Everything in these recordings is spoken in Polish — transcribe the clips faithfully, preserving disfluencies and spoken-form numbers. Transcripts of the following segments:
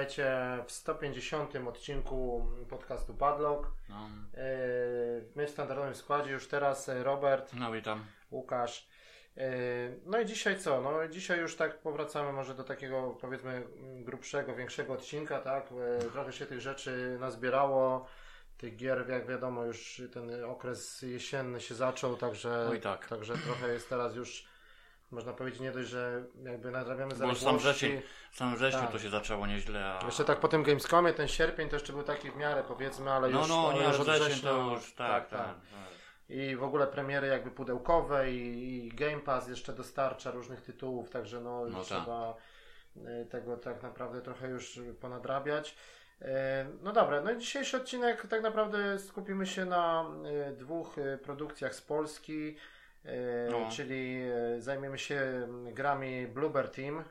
witajcie w sto pięćdziesiątym odcinku podcastu Padlock. No. My w standardowym składzie już teraz Robert, no witam, Łukasz. No i dzisiaj co? No dzisiaj już tak powracamy może do takiego powiedzmy grubszego, większego odcinka, tak? Trochę się tych rzeczy nazbierało. Tych gier, jak wiadomo, już ten okres jesienny się zaczął, także, Oj, tak. także trochę jest teraz już, można powiedzieć, nie dość, że jakby nadrabiamy Bo zaległości. sam wrzesień, sam wrzesień tak. to się zaczęło nieźle. A... Jeszcze tak po tym Gamescomie, ten sierpień to jeszcze był taki w miarę, powiedzmy, ale no, już, no, ale nie, już od wrzesień września, to już, tak, tak. tak. I w ogóle premiery jakby pudełkowe i, i Game Pass jeszcze dostarcza różnych tytułów, także no, no trzeba tak. tego tak naprawdę trochę już ponadrabiać. No dobra, no i dzisiejszy odcinek tak naprawdę skupimy się na dwóch produkcjach z Polski, no. czyli zajmiemy się grami Bloober Team,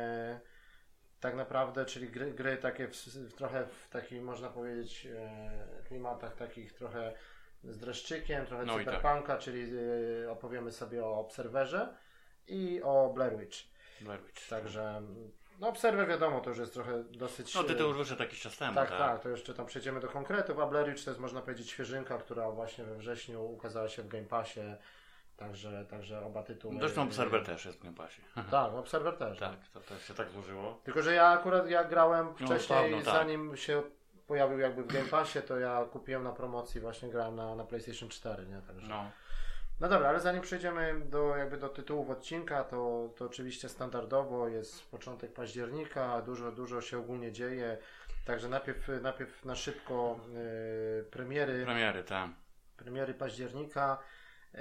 tak naprawdę, czyli gry, gry takie w, w, trochę w takich, można powiedzieć, klimatach takich trochę z dreszczykiem, trochę no cyberpunka, tak. czyli opowiemy sobie o Obserwerze i o Blair Witch. Blair Witch. Także... No Observer wiadomo, to już jest trochę dosyć... No tytuł już wyszedł jakiś czas temu, tak, tak? Tak, to jeszcze tam przejdziemy do konkretów, a Blair Witch to jest, można powiedzieć, świeżynka, która właśnie we wrześniu ukazała się w Game Passie, także, także oba tytuły... Zresztą Observer yy... też jest w Game Passie. Tak, Observer też. Tak, to, to się tak złożyło. Tylko, że ja akurat, ja grałem wcześniej, no, tak. zanim się pojawił jakby w Game Passie, to ja kupiłem na promocji, właśnie grałem na, na PlayStation cztery, nie? Także... No. No dobra, ale zanim przejdziemy do, jakby do tytułów odcinka, to, to oczywiście standardowo jest początek października, dużo, dużo się ogólnie dzieje, także najpierw, najpierw na szybko yy, premiery, premiery, tak. premiery października, yy,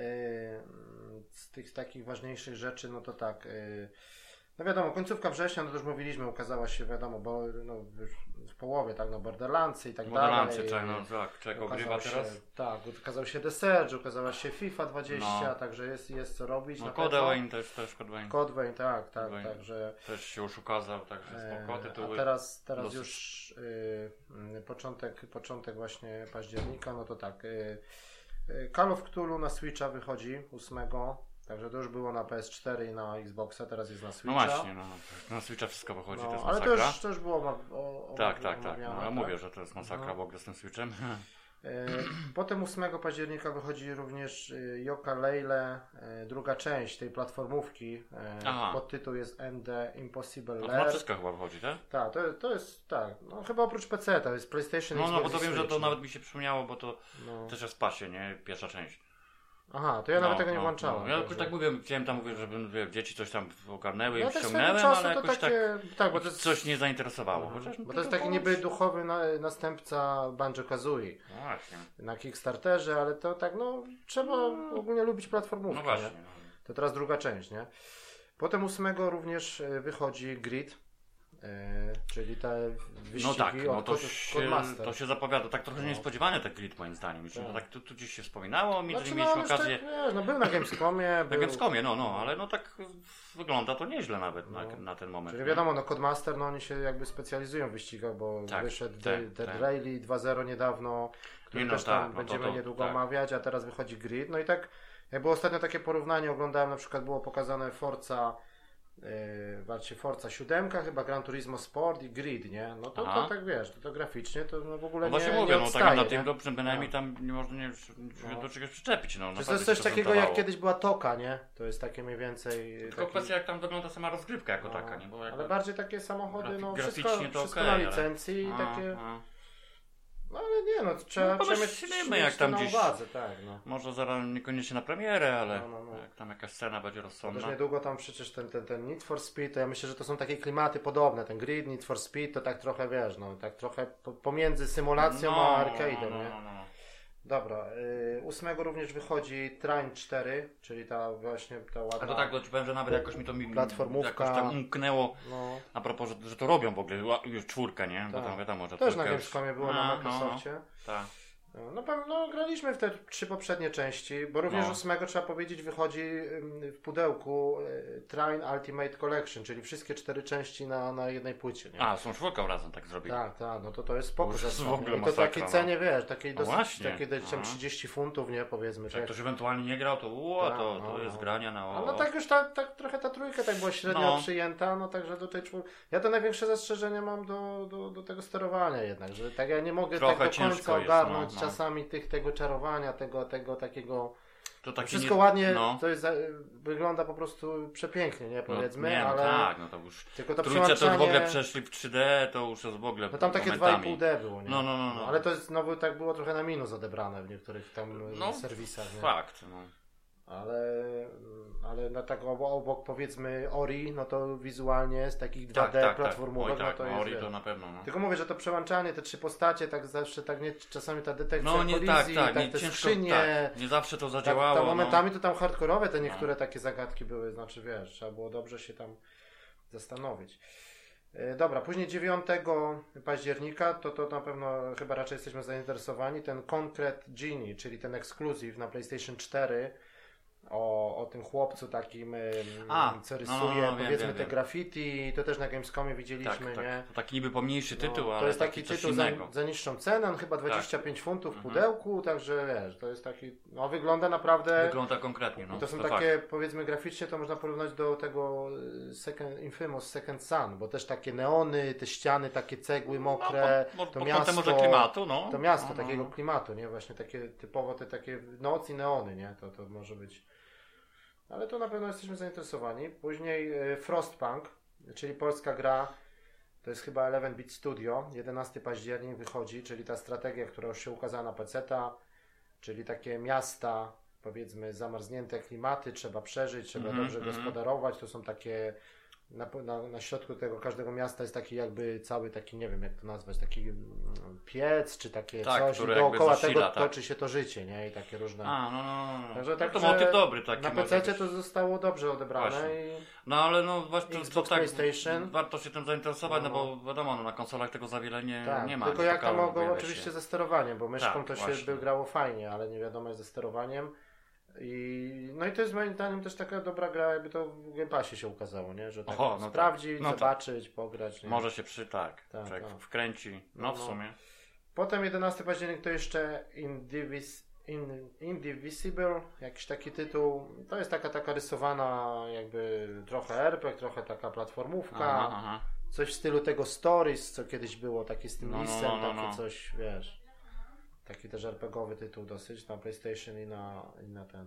z tych takich ważniejszych rzeczy, no to tak, yy, no wiadomo, końcówka września, no to już mówiliśmy, ukazała się, wiadomo, bo no, w połowie, tak, no Borderlandsy i tak Borderlandsy, dalej. Borderlandsy, tak, no tak, czego ogrywa teraz? Tak, ukazał się The Surge, ukazała się FIFA dwadzieścia, no. także jest, jest co robić. No Code Vein też, też Code Vein. Code Vein, tak, tak, Vein. także... Też się już ukazał, także spoko, tytuły. A teraz, teraz dosyć... już y, początek, początek właśnie października, no to tak, y, y, Call of Cthulhu na Switcha wychodzi ósmego. Także to już było na P S cztery i na Xboxa, teraz jest na Switcha. No właśnie, no, na Switcha wszystko wychodzi, no, to jest ale masakra. to już, to już było o, o, Tak, tak, tak. No, ja tak? mówię, że to jest masakra no. w ogóle z tym Switchem. Potem ósmego października wychodzi również Yooka-Laylee, druga część tej platformówki. Aha. Podtytuł jest And the Impossible Lair. No, na wszystko chyba wychodzi, tak? Tak, to, to jest tak. No, chyba oprócz P C, to jest PlayStation. No, Xbox no bo to wiem, Switch, że to no. nawet mi się przypomniało, bo to no. też jest w pasie, nie? Pierwsza część. Aha, to ja no, nawet tego nie no, włączałem. No. Ja jakoś tak mówię, chciałem tam mówić, żeby wie, dzieci coś tam ogarnęły no, i ściągnęłem, ale jakoś takie, tak, tak bo to jest, coś nie zainteresowało. No, chociaż bo to jest taki niby duchowy na, następca Banjo-Kazooie no właśnie. na Kickstarterze, ale to tak, no trzeba no. ogólnie lubić platformówkę. No właśnie. Nie? To teraz druga część, nie? Potem ósmego również wychodzi Grid. Yy, czyli te wyścigi no tak, no od to, się, to się zapowiada tak trochę no. niespodziewanie ten Grid moim zdaniem. Tak, tak tu, tu gdzieś się wspominało, między znaczy, mieliśmy no, okazję... Tak, wiesz, no był na Gamescomie. Na był... Gamescomie, no, no, ale no tak wygląda to nieźle nawet no. na, na ten moment. Czyli wiadomo, no Codemaster, no oni się jakby specjalizują w wyścigach, bo tak, wyszedł tak, Dead tak. Rally dwa zero niedawno, który no, też tam tak, będziemy no to, to, niedługo tak. omawiać, a teraz wychodzi Grid. No i tak, jak było ostatnio takie porównanie, oglądałem, na przykład było pokazane Forza Yy, Forza siedem, chyba Gran Turismo Sport i Grid, nie? No to, to tak wiesz, to, to graficznie to no w ogóle no nie, właśnie mówię, nie odstaje, no tak na tym nie? dobrze bynajmniej tam nie można nie, no. do czegoś przyczepić. No, to jest coś takiego jak kiedyś była Toka, nie? To jest takie mniej więcej... Tylko taki... kwestia jak tam wygląda sama rozgrywka jako no, taka, nie? Bo ale bardziej takie samochody, grafik, no graficznie wszystko, to wszystko okay, na licencji ale... i takie... A, a. No ale nie, no trzeba, no, trzeba mieć, mieć jak tam na gdzieś, uwadze, tak, no. Może zaraz niekoniecznie na premierę, ale no, no, no. jak tam jakaś scena będzie rozsądna. Też niedługo tam przecież ten, ten, ten Need for Speed, to ja myślę, że to są takie klimaty podobne, ten Grid, Need for Speed, to tak trochę, wiesz, no, tak trochę pomiędzy symulacją no, a arcade'em, no, nie? no, no. Dobra, y, ósmego również wychodzi Train cztery, czyli ta właśnie ta ładna... A to tak, to ci powiem, że nawet jakoś mi to mi platformówka, jakoś tak umknęło, no. a propos, że, że to robią w ogóle, już czwórkę, nie? Bo tak. tam wiadomo, że też na Gamescomie było a, na Microsoftie. No, tak. No, no graliśmy w te trzy poprzednie części, bo również no. ósmego trzeba powiedzieć wychodzi w pudełku Trine Ultimate Collection, czyli wszystkie cztery części na, na jednej płycie. Nie? A, są czwórką razem tak zrobili. Tak, tak, no to to jest spoko. To w ogóle to takiej cenie, wiesz, takiej no dosyć, takiej tam trzydzieści funtów, nie, powiedzmy. Jak ktoś ewentualnie nie grał, to uło, ta, to, to no, jest grania na o. No tak już ta, ta, trochę ta trójka tak była średnio no. przyjęta, no także do tej czwórki. Ja to największe zastrzeżenie mam do, do, do tego sterowania jednak, że tak ja nie mogę trochę tak do końca ogarnąć jest, no, no. czasami tych, tego czarowania, tego, tego takiego... To takie wszystko nie... ładnie, no. to jest, wygląda po prostu przepięknie, nie, powiedzmy, no, nie, no ale... tak, no to już... Tylko to trójce przełączanie... to w ogóle przeszli w trzy D, to już jest w ogóle... No tam takie dwa i pół D było, nie? No, no, no, no. Ale to jest znowu tak było trochę na minus odebrane w niektórych tam no, serwisach, nie? Fakt, no. Ale, ale na tak obok powiedzmy Ori, no to wizualnie z takich dwa D tak, tak, platformówek, tak. Oj, tak, no to Ori jest... to na pewno, no. Tylko mówię, że to przełączanie, te trzy postacie, tak zawsze, tak nie, czasami ta detekcja no, nie, kolizji, tak, tak, tak, nie, te ciężko, skrzynie... Tak, nie zawsze to zadziałało. Tak, momentami no. to tam hardkorowe te niektóre no. takie zagadki były, znaczy wiesz, trzeba było dobrze się tam zastanowić. Dobra, później dziewiątego października, to, to na pewno chyba raczej jesteśmy zainteresowani, ten Concrete Genie, czyli ten ekskluzyw na PlayStation cztery, o, o tym chłopcu takim, A, co rysuje, no, no, no, powiedzmy wiem, te wiem. graffiti, to też na Gamescomie widzieliśmy, tak, nie? Tak. To taki niby pomniejszy tytuł, no, ale to jest taki, taki tytuł za, za niższą cenę, on chyba dwadzieścia pięć tak. funtów w pudełku, mhm. także wiesz, to jest taki, no wygląda naprawdę... Wygląda konkretnie, no. To są to takie, fakt. powiedzmy graficznie, to można porównać do tego second, Infamous Second Son, bo też takie neony, te ściany, takie cegły mokre, no, pod, to pod miasto, może klimatu, no. to miasto no, no. takiego klimatu, nie? Właśnie takie typowo te takie noc i neony, nie? To, to może być... Ale tu na pewno jesteśmy zainteresowani. Później Frostpunk, czyli polska gra, to jest chyba eleven bit Studio, jedenastego października wychodzi, czyli ta strategia, która już się ukazała na peceta, czyli takie miasta, powiedzmy zamarznięte klimaty, trzeba przeżyć, trzeba mm-hmm, dobrze mm-hmm. gospodarować, to są takie, na, na, na środku tego każdego miasta jest taki jakby cały taki, nie wiem jak to nazwać, taki piec, czy takie tak, coś, dookoła zasila, tego tak. toczy się to życie, nie? I takie różne... A, no, no, no. Także tak, no to motyw dobry taki. Na pececie to zostało dobrze odebrane. I... No ale no właśnie to, to tak, PlayStation. warto się tym zainteresować, no, no bo wiadomo, no, na konsolach tego za wiele nie, tak, nie ma. Tylko jak to mogło oczywiście się. ze sterowaniem, bo myszką tak, to się właśnie. by grało fajnie, ale nie wiadomo jak ze sterowaniem. I, no i to jest moim zdaniem też taka dobra gra, jakby to w Game Passie się ukazało, nie? Że tak Oho, no sprawdzić, no zobaczyć, tak. pograć. Nie? Może się przy tak, tak, tak. wkręci, no, no w sumie. Potem jedenastego października to jeszcze Indivis, In, Indivisible, jakiś taki tytuł. To jest taka taka rysowana jakby trochę er pe gie, trochę taka platformówka. Aha, aha. Coś w stylu tego Stories, co kiedyś było, takie z tym no, lisem, no, no, no, takie no. coś, wiesz. Taki też er pe gie owy tytuł dosyć na PlayStation i na, i na ten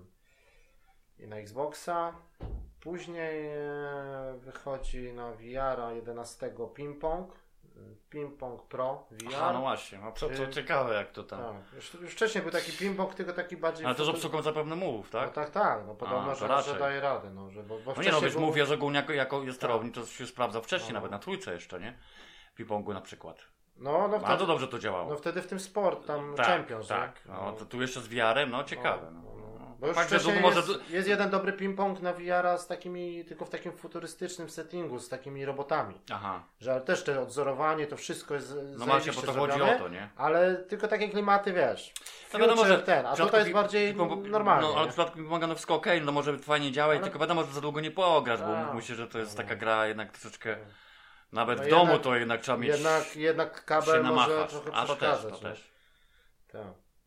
i na Xboxa. Później wychodzi na V R jedenastego Ping-Pong. Ping-Pong Pro V R. Aha, no właśnie, no to, to ciekawe jak to tam. Tak. Już, już wcześniej był taki Ping-Pong, tylko taki bardziej... Ale to z obsługą zapewne mówów, tak? No tak, tak, no podobno, A, że, że daje radę. No, że, bo, bo no nie no, wiesz, był... mówię, że ogólnie jako, jako jest tak. sterownik, to się sprawdza wcześniej, no. nawet na trójce jeszcze, nie? Ping-Pongu na przykład. No, no bardzo dobrze to działało. No wtedy w tym sport, tam tak, Champions, tak. No, no to tu jeszcze z V R-em, no ciekawe. No, no, no. Bo już Fakt, że może... jest, jest jeden dobry ping-pong na V R z takimi, tylko w takim futurystycznym settingu, z takimi robotami. Aha. Że ale też to odzorowanie, to wszystko jest no właśnie, bo to zrobione, chodzi o to, nie? Ale tylko takie klimaty, wiesz. To wiadomo, że ten, a tutaj jest bardziej normalnie. No, ale w przypadku ping-ponga no wszystko okej, okay, no może fajnie działać, ale... tylko wiadomo, że za długo nie pograsz, bo a, myślę, że to jest no. taka gra jednak troszeczkę... Nawet no w domu jednak, to jednak trzeba mieć. Jednak, jednak kabel może trochę A, przeszkadzać. To też, to też. Tak.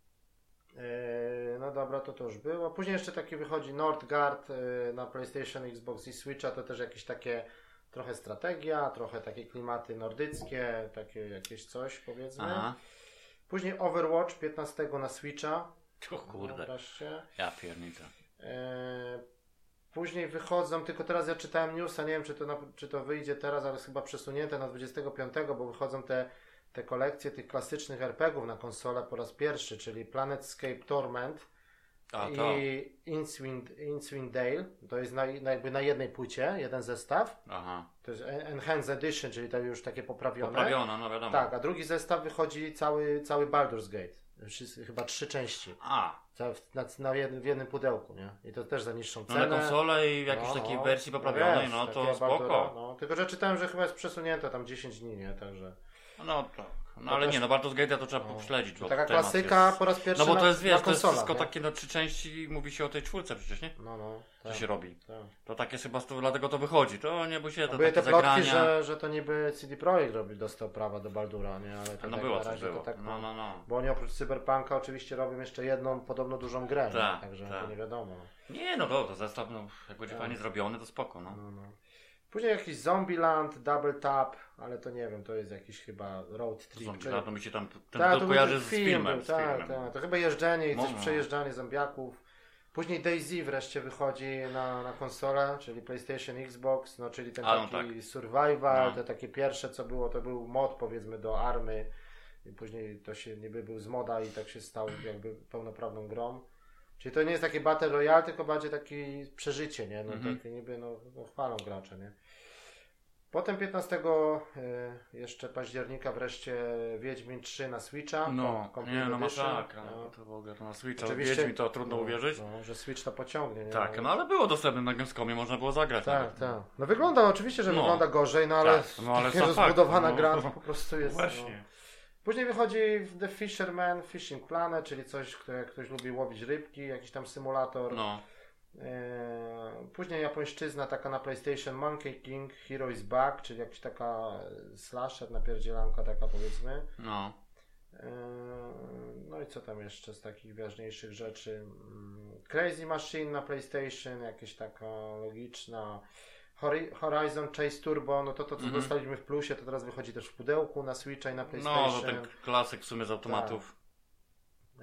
Yy, no dobra, to to już było. Później jeszcze taki wychodzi Northgard yy, na PlayStation, Xbox i Switcha. To też jakieś takie trochę strategia, trochę takie klimaty nordyckie, takie jakieś coś powiedzmy. Aha. Później Overwatch piętnastego na Switcha. O kurde. No, ja pierniczę. Yy, Później wychodzą, tylko teraz ja czytałem newsa, nie wiem czy to, na, czy to wyjdzie teraz, ale jest chyba przesunięte na dwudziestego piątego, bo wychodzą te, te kolekcje tych klasycznych er pe gie ów na konsolę po raz pierwszy, czyli Planetscape Torment A, i Icewind, Icewind Dale. To jest na, na, jakby na jednej płycie, jeden zestaw. Aha. To jest Enhanced Edition, czyli to już takie poprawione. Poprawione, no wiadomo. Tak, a drugi zestaw wychodzi cały, cały Baldur's Gate. Chyba trzy części. A. Na, na jednym, w jednym pudełku, nie? I to też za niższą cenę. No na konsolę i w jakiejś no, takiej wersji poprawionej, no, wiesz, no to spoko. No, tylko, że czytałem, że chyba jest przesunięte tam dziesięć dni, nie? Także... No tak. No ale też, nie, no Baldur's Gate'a to trzeba no, śledzić. To taka klasyka jest, po raz pierwszy. No bo to jest, na, wiesz, na to jest wszystko nie? takie no trzy części, mówi się o tej czwórce przecież, nie? No, no. Tak, co się robi. Tak. To takie chyba, to, dlatego to wychodzi. To nie bój się, to no były takie te plotki, zagrania. że, że to niby C D Projekt robi, dostał prawa do Baldura, nie? Ale to no tak było na razie coś było. To tak, no, no, no. Bo oni oprócz Cyberpunka oczywiście robią jeszcze jedną podobno dużą grę, tak, także tak. to nie wiadomo. Nie, no to, to zestaw, no, jak będzie tak. fajnie zrobiony, to spoko, no. no, no. Później jakiś Zombieland, Double Tap, ale to nie wiem, to jest jakiś chyba road trip. Zombieland, to mi się tam ten ta, to kojarzy z film filmem. Był, z tak, filmem. tak. To chyba jeżdżenie i coś no. przejeżdżanie zombiaków. Później DayZ wreszcie wychodzi na, na konsolę, czyli PlayStation, Xbox, no czyli ten A, taki no tak. survival, no. te takie pierwsze co było, to był mod powiedzmy do Army. I później to się niby był z moda i tak się stał jakby pełnoprawną grą. Czyli to nie jest takie Battle Royale, tylko bardziej takie przeżycie, nie? No mm-hmm. takie niby no, no chwalą gracze, nie? Potem piętnastego y, jeszcze października wreszcie Wiedźmin trzy na Switcha. No, nie no masakra. No. To w ogóle to na Switcha. Oczywiście, Wiedźmin to trudno no, uwierzyć. No, że Switch to pociągnie. Nie? Tak, no ale było dostępne na Gamescomie, można było zagrać. Tak, nawet. tak. No wygląda oczywiście, że no. wygląda gorzej, no ale, tak, no, ale taka rozbudowana fakt, gra no. po prostu jest. Właśnie. No. Później wychodzi The Fisherman Fishing Planet, czyli coś, kto, jak ktoś lubi łowić rybki, jakiś tam symulator. No. Później japońszczyzna taka na PlayStation Monkey King Hero is Back, czyli jakaś taka slasher, napierdzielanka taka powiedzmy. No. No i co tam jeszcze z takich ważniejszych rzeczy? Crazy Machine na PlayStation, jakaś taka logiczna. Horizon Chase Turbo, no to to co mm-hmm. dostaliśmy w plusie, to teraz wychodzi też w pudełku na Switcha i na PlayStation. No, to ten klasyk w sumie z automatów. Tak.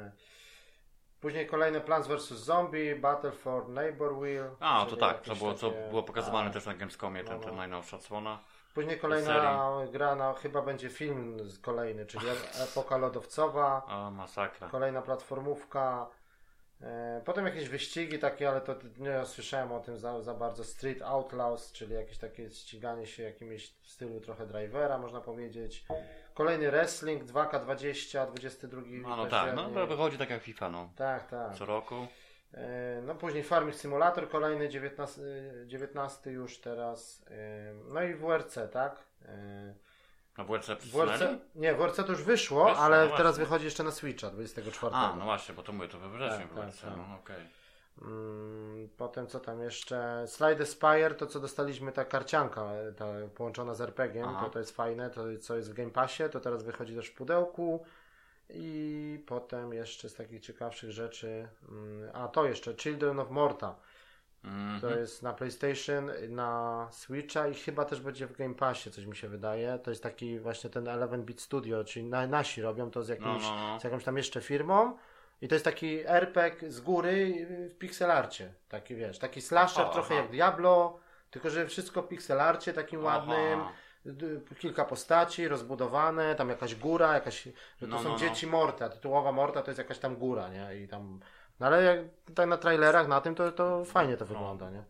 Później kolejne Plants versus. Zombie, Battle for Neighborville. A, to tak, to było, takie... co było pokazywane a, też na Gamescomie, ten, no, no. ten najnowsza odsłona. Później kolejna gra, na, chyba będzie film kolejny, czyli Epoka Lodowcowa. O, masakra. Kolejna platformówka. E, potem jakieś wyścigi takie, ale to nie słyszałem o tym za, za bardzo. Street Outlaws, czyli jakieś takie ściganie się jakimś w stylu trochę drivera, można powiedzieć. Kolejny wrestling, dwa K dwadzieścia, dwudziestego drugiego No, no tak, no to wychodzi tak jak FIFA, no. Tak, tak. Co roku. E, no później Farming Simulator, kolejny dziewiętnasty, dziewiętnasty już teraz. E, no i W R C, tak? E, A W R C W R C, nie, W R C to już wyszło, wyszło ale no teraz wychodzi jeszcze na Switcha dwudziestego czwartego. A, no właśnie, bo to mówię, to we wrześniu tak, W R C, tak, tak. no okej. Okay. Mm, potem co tam jeszcze? Slide Spire, to co dostaliśmy, ta karcianka ta połączona z er pe gie em, to, to jest fajne, to co jest w Game Passie, to teraz wychodzi też w pudełku. I potem jeszcze z takich ciekawszych rzeczy, a to jeszcze Children of Morta. Mm-hmm. To jest na PlayStation, na Switcha i chyba też będzie w Game Passie, coś mi się wydaje. To jest taki właśnie ten eleven bit Studio, czyli na, nasi robią to z, jakimś, no, no, no. z jakąś tam jeszcze firmą. I to jest taki er pe gie z góry w pixelarcie. Taki wiesz, taki slasher aha, trochę aha. jak Diablo, tylko że wszystko w pixelarcie takim aha. ładnym. Kilka postaci rozbudowane, tam jakaś góra, jakaś, że to no, są no, dzieci no. Morta, tytułowa Morta to jest jakaś tam góra, nie? I tam, no ale jak tak na trailerach, na tym to, to fajnie to wygląda, nie?